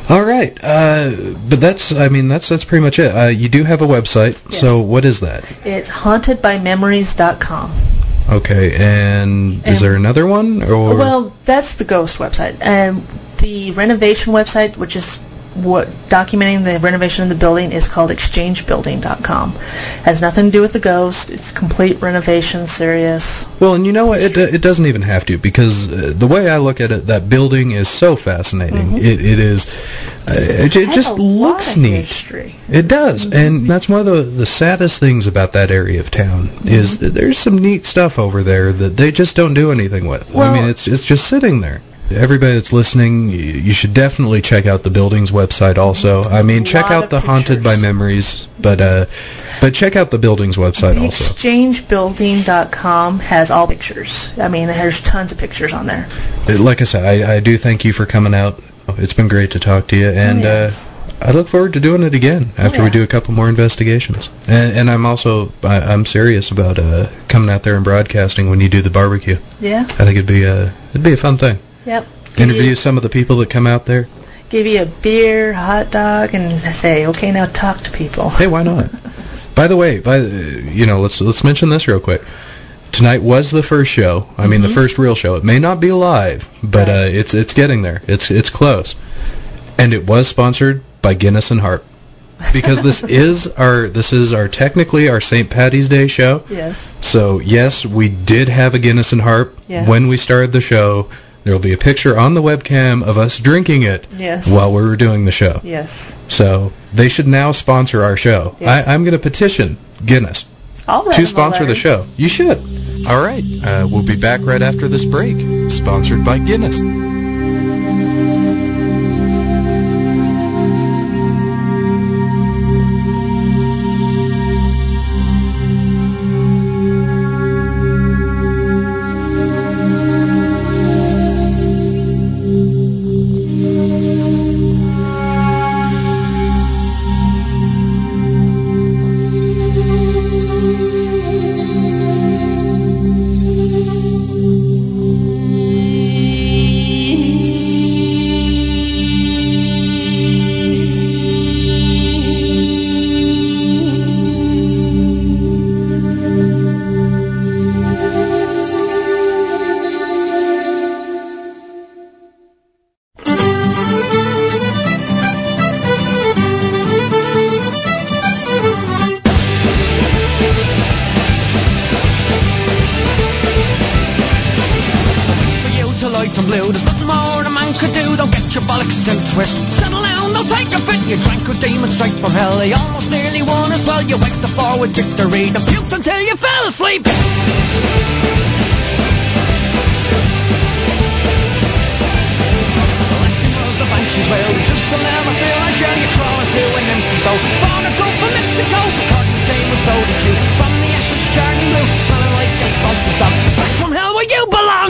All right, uh, but that's, I mean, that's that's pretty much it. Uh, you do have a website, Yes. so what is that? It's haunted by memories dot com. Okay, and, And- is there another one? Or Well, that's the ghost website. And the renovation website, which is what documenting the renovation of the building, is called exchange building dot com. Has nothing to do with the ghost. It's complete renovation, serious. Well, and you know what? It it doesn't even have to, because uh, the way I look at it, that building is so fascinating. Mhm. It it is. Uh, it it Has just a looks lot of neat. history. It does, and that's one of the the saddest things about that area of town is that there's some neat stuff over there that they just don't do anything with. I Well- mean, it's it's just sitting there. Everybody that's listening, y- you should definitely check out the building's website also. I mean, check Lot out of the Haunted by pictures. Memories, but uh, but check out the building's website The also. exchange building dot com has all pictures. I mean, there's tons of pictures on there. Uh, Like I said, I, I do thank you for coming out. It's been great to talk to you, and Oh, yes. uh, I look forward to doing it again after we yeah. do a couple more investigations. And, and I'm also I, I'm serious about uh, coming out there and broadcasting when you do the barbecue. Yeah. I think it'd be a it'd be a fun thing. Yep. Give Interview you, some of the people that come out there. give you a beer, hot dog, and say, okay, now talk to people. Hey, why not? By the way, by the- you know, let's let's mention this real quick. Tonight was the first show. I mean, the first real show. It may not be live, but Right. uh, it's it's getting there. It's it's close, and it was sponsored by Guinness and Harp, because this is our this is our technically our Saint Patty's Day show. Yes. So yes, we did have a Guinness and Harp Yes. when we started the show. There will be a picture on the webcam of us drinking it Yes. while we were doing the show. Yes. So they should now sponsor our show. Yes. I, I'm going to petition Guinness I'll write to them a sponsor the letter. show. You should. All right. Uh, we'll be back right after this break. Sponsored by Guinness. For you to light and blue, there's nothing more a man could do. Don't get your bollocks in a twist. Settle down, don't take a fit. You drank a demon straight from hell. He almost nearly won as well. You went the forward victory. Then puked until you fell asleep. Electing was the banshees well. The boots will never feel like jail. You crawl into an empty boat. Born a go from Mexico. Curtis game was so did you. From the essence turning blue. Smelling like a salted dog. Back from hell where you belong.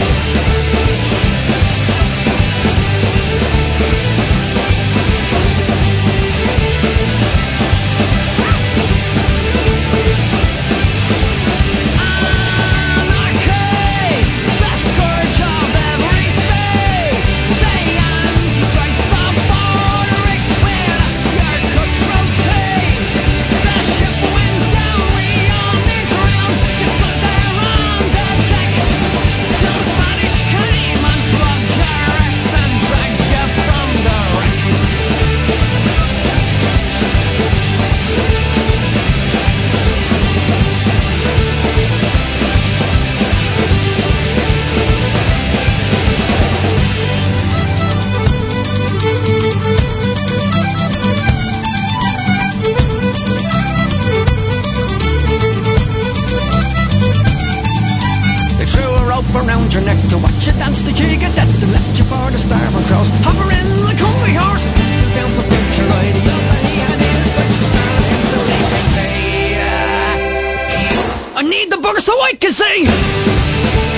They threw a rope around your neck to watch you dance the jig of death and left you for the starboard cross. Hovering like hungry horse, you down for picture right. The other he had in such a starlight and so leaving me. I need the bugger so I can see.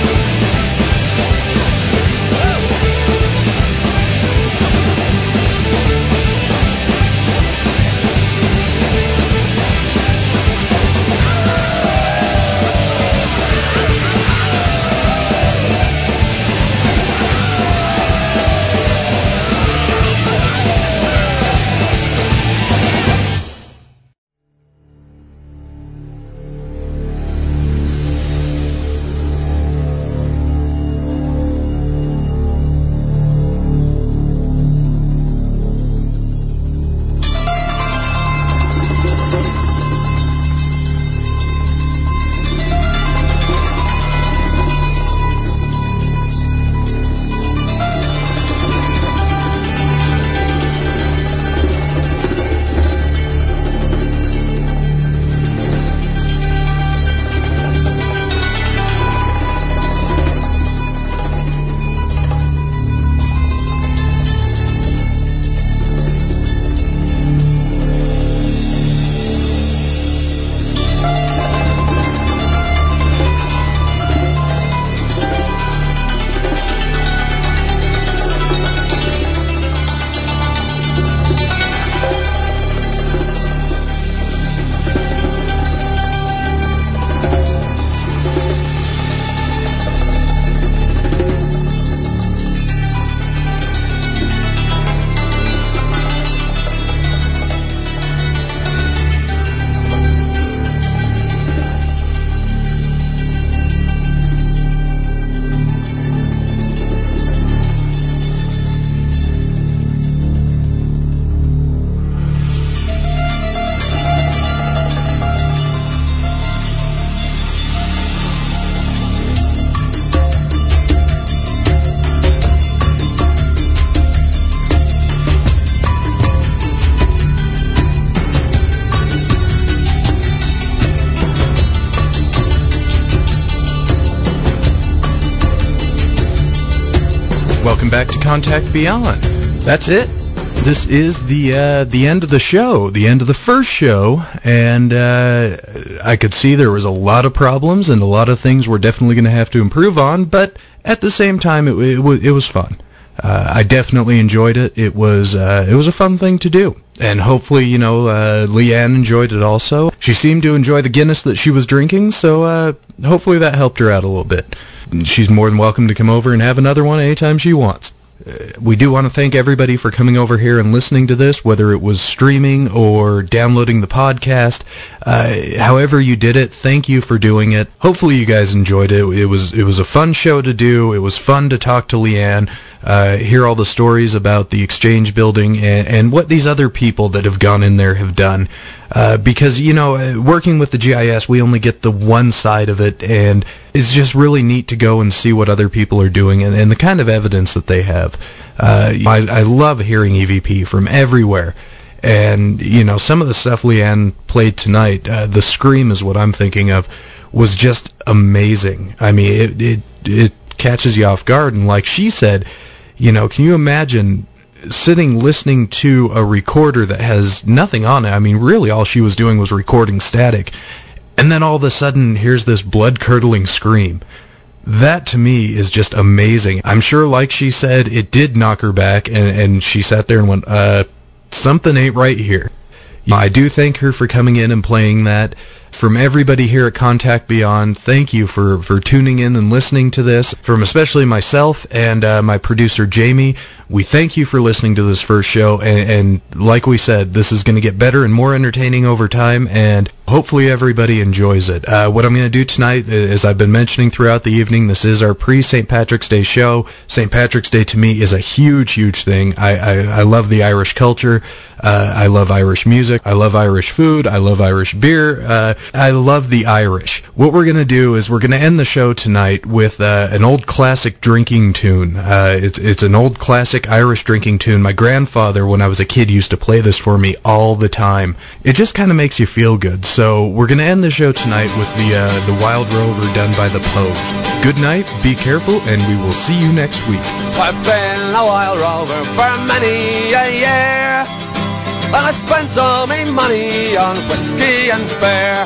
Contact Beyond. That's it. This is the uh, the end of the show, the end of the first show, and uh, I could see there was a lot of problems and a lot of things we're definitely going to have to improve on, but at the same time, it, it, w- it was fun. Uh, I definitely enjoyed it. It was uh, it was a fun thing to do, and hopefully, you know, uh, Leanne enjoyed it also. She seemed to enjoy the Guinness that she was drinking, so uh, hopefully that helped her out a little bit. She's more than welcome to come over and have another one anytime she wants. Uh, we do want to thank everybody for coming over here and listening to this, whether it was streaming or downloading the podcast. Uh, however you did it, thank you for doing it. Hopefully you guys enjoyed it. It was it was a fun show to do. It was fun to talk to Leanne, uh, hear all the stories about the Exchange building and, and what these other people that have gone in there have done. Uh, because, you know, working with the G I S, we only get the one side of it, and it's just really neat to go and see what other people are doing and, and the kind of evidence that they have. Uh, I, I love hearing E V P from everywhere. And, you know, some of the stuff Leanne played tonight, uh, the Scream is what I'm thinking of, was just amazing. I mean, it, it, it catches you off guard. And like she said, you know, can you imagine sitting listening to a recorder that has nothing on it? I mean, really all she was doing was recording static. And then all of a sudden, here's this blood-curdling scream. That, to me, is just amazing. I'm sure, like she said, it did knock her back, and, and she sat there and went, uh, something ain't right here. I do thank her for coming in and playing that. From everybody here at Contact Beyond, thank you for, for tuning in and listening to this. From especially myself and uh, my producer, Jamie, we thank you for listening to this first show. And, and like we said, this is going to get better and more entertaining over time, and hopefully everybody enjoys it. Uh, what I'm going to do tonight, as I've been mentioning throughout the evening, this is our pre-Saint Patrick's Day show. Saint Patrick's Day to me is a huge, huge thing. I, I, I love the Irish culture. Uh, I love Irish music. I love Irish food. I love Irish beer. Uh, I love the Irish. What we're going to do is we're going to end the show tonight with uh, an old classic drinking tune. Uh, it's it's an old classic Irish drinking tune. My grandfather, when I was a kid, used to play this for me all the time. It just kind of makes you feel good. So we're going to end the show tonight with the uh, the Wild Rover done by the Pogues. Good night, be careful, and we will see you next week. I've been a wild rover for many a year, and I spent all my money on whiskey and fare.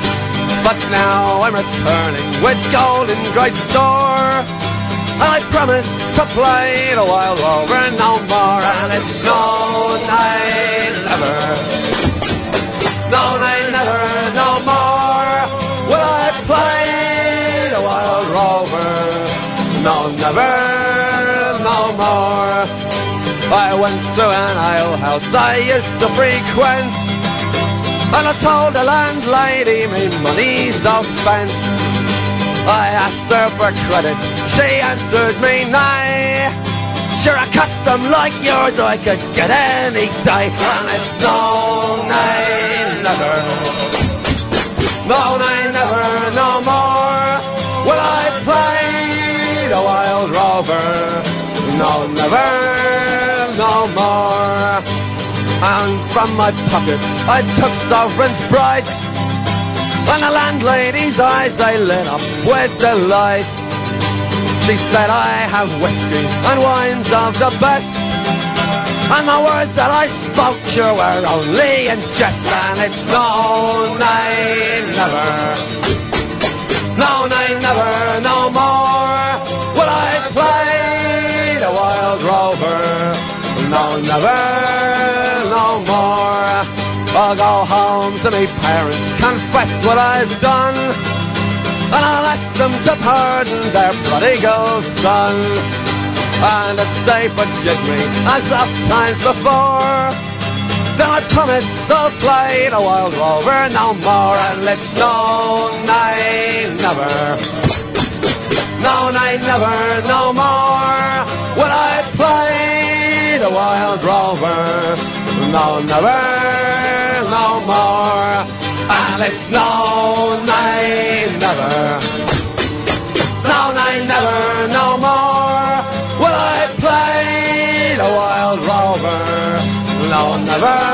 But now I'm returning with gold in great store, and I promise to play the wild rover no more. And it's no, I never, no, I never, no more will I play the wild rover. No, never, no more. I went to an alehouse I used to frequent, and I told the landlady me money's all spent. I asked her for credit, she answered me nay. Sure, a custom like yours I could get any day. And it's no, nay, never, no, nay, never, no more will I play the wild rover. No, never, no more. And from my pocket I took sovereigns bright, and the landlady's eyes they lit up with delight. She said, I have whiskey and wines of the best, and the words that I spoke sure were only in jest. And it's no, nay, never, no, nay, never, no more will I play the wild rover. No, never, no more. I'll go home to me parents, confess what I've done, and I'll ask them to pardon their prodigal son. And if they forgive me as oft times before, then I promise I'll play the wild rover no more. And let's no, nay, never, no, nay, never, no more will I play the wild rover. No, never, no more. And it's no, nay, never, no, nay, never, no more will I play the wild rover. No, never.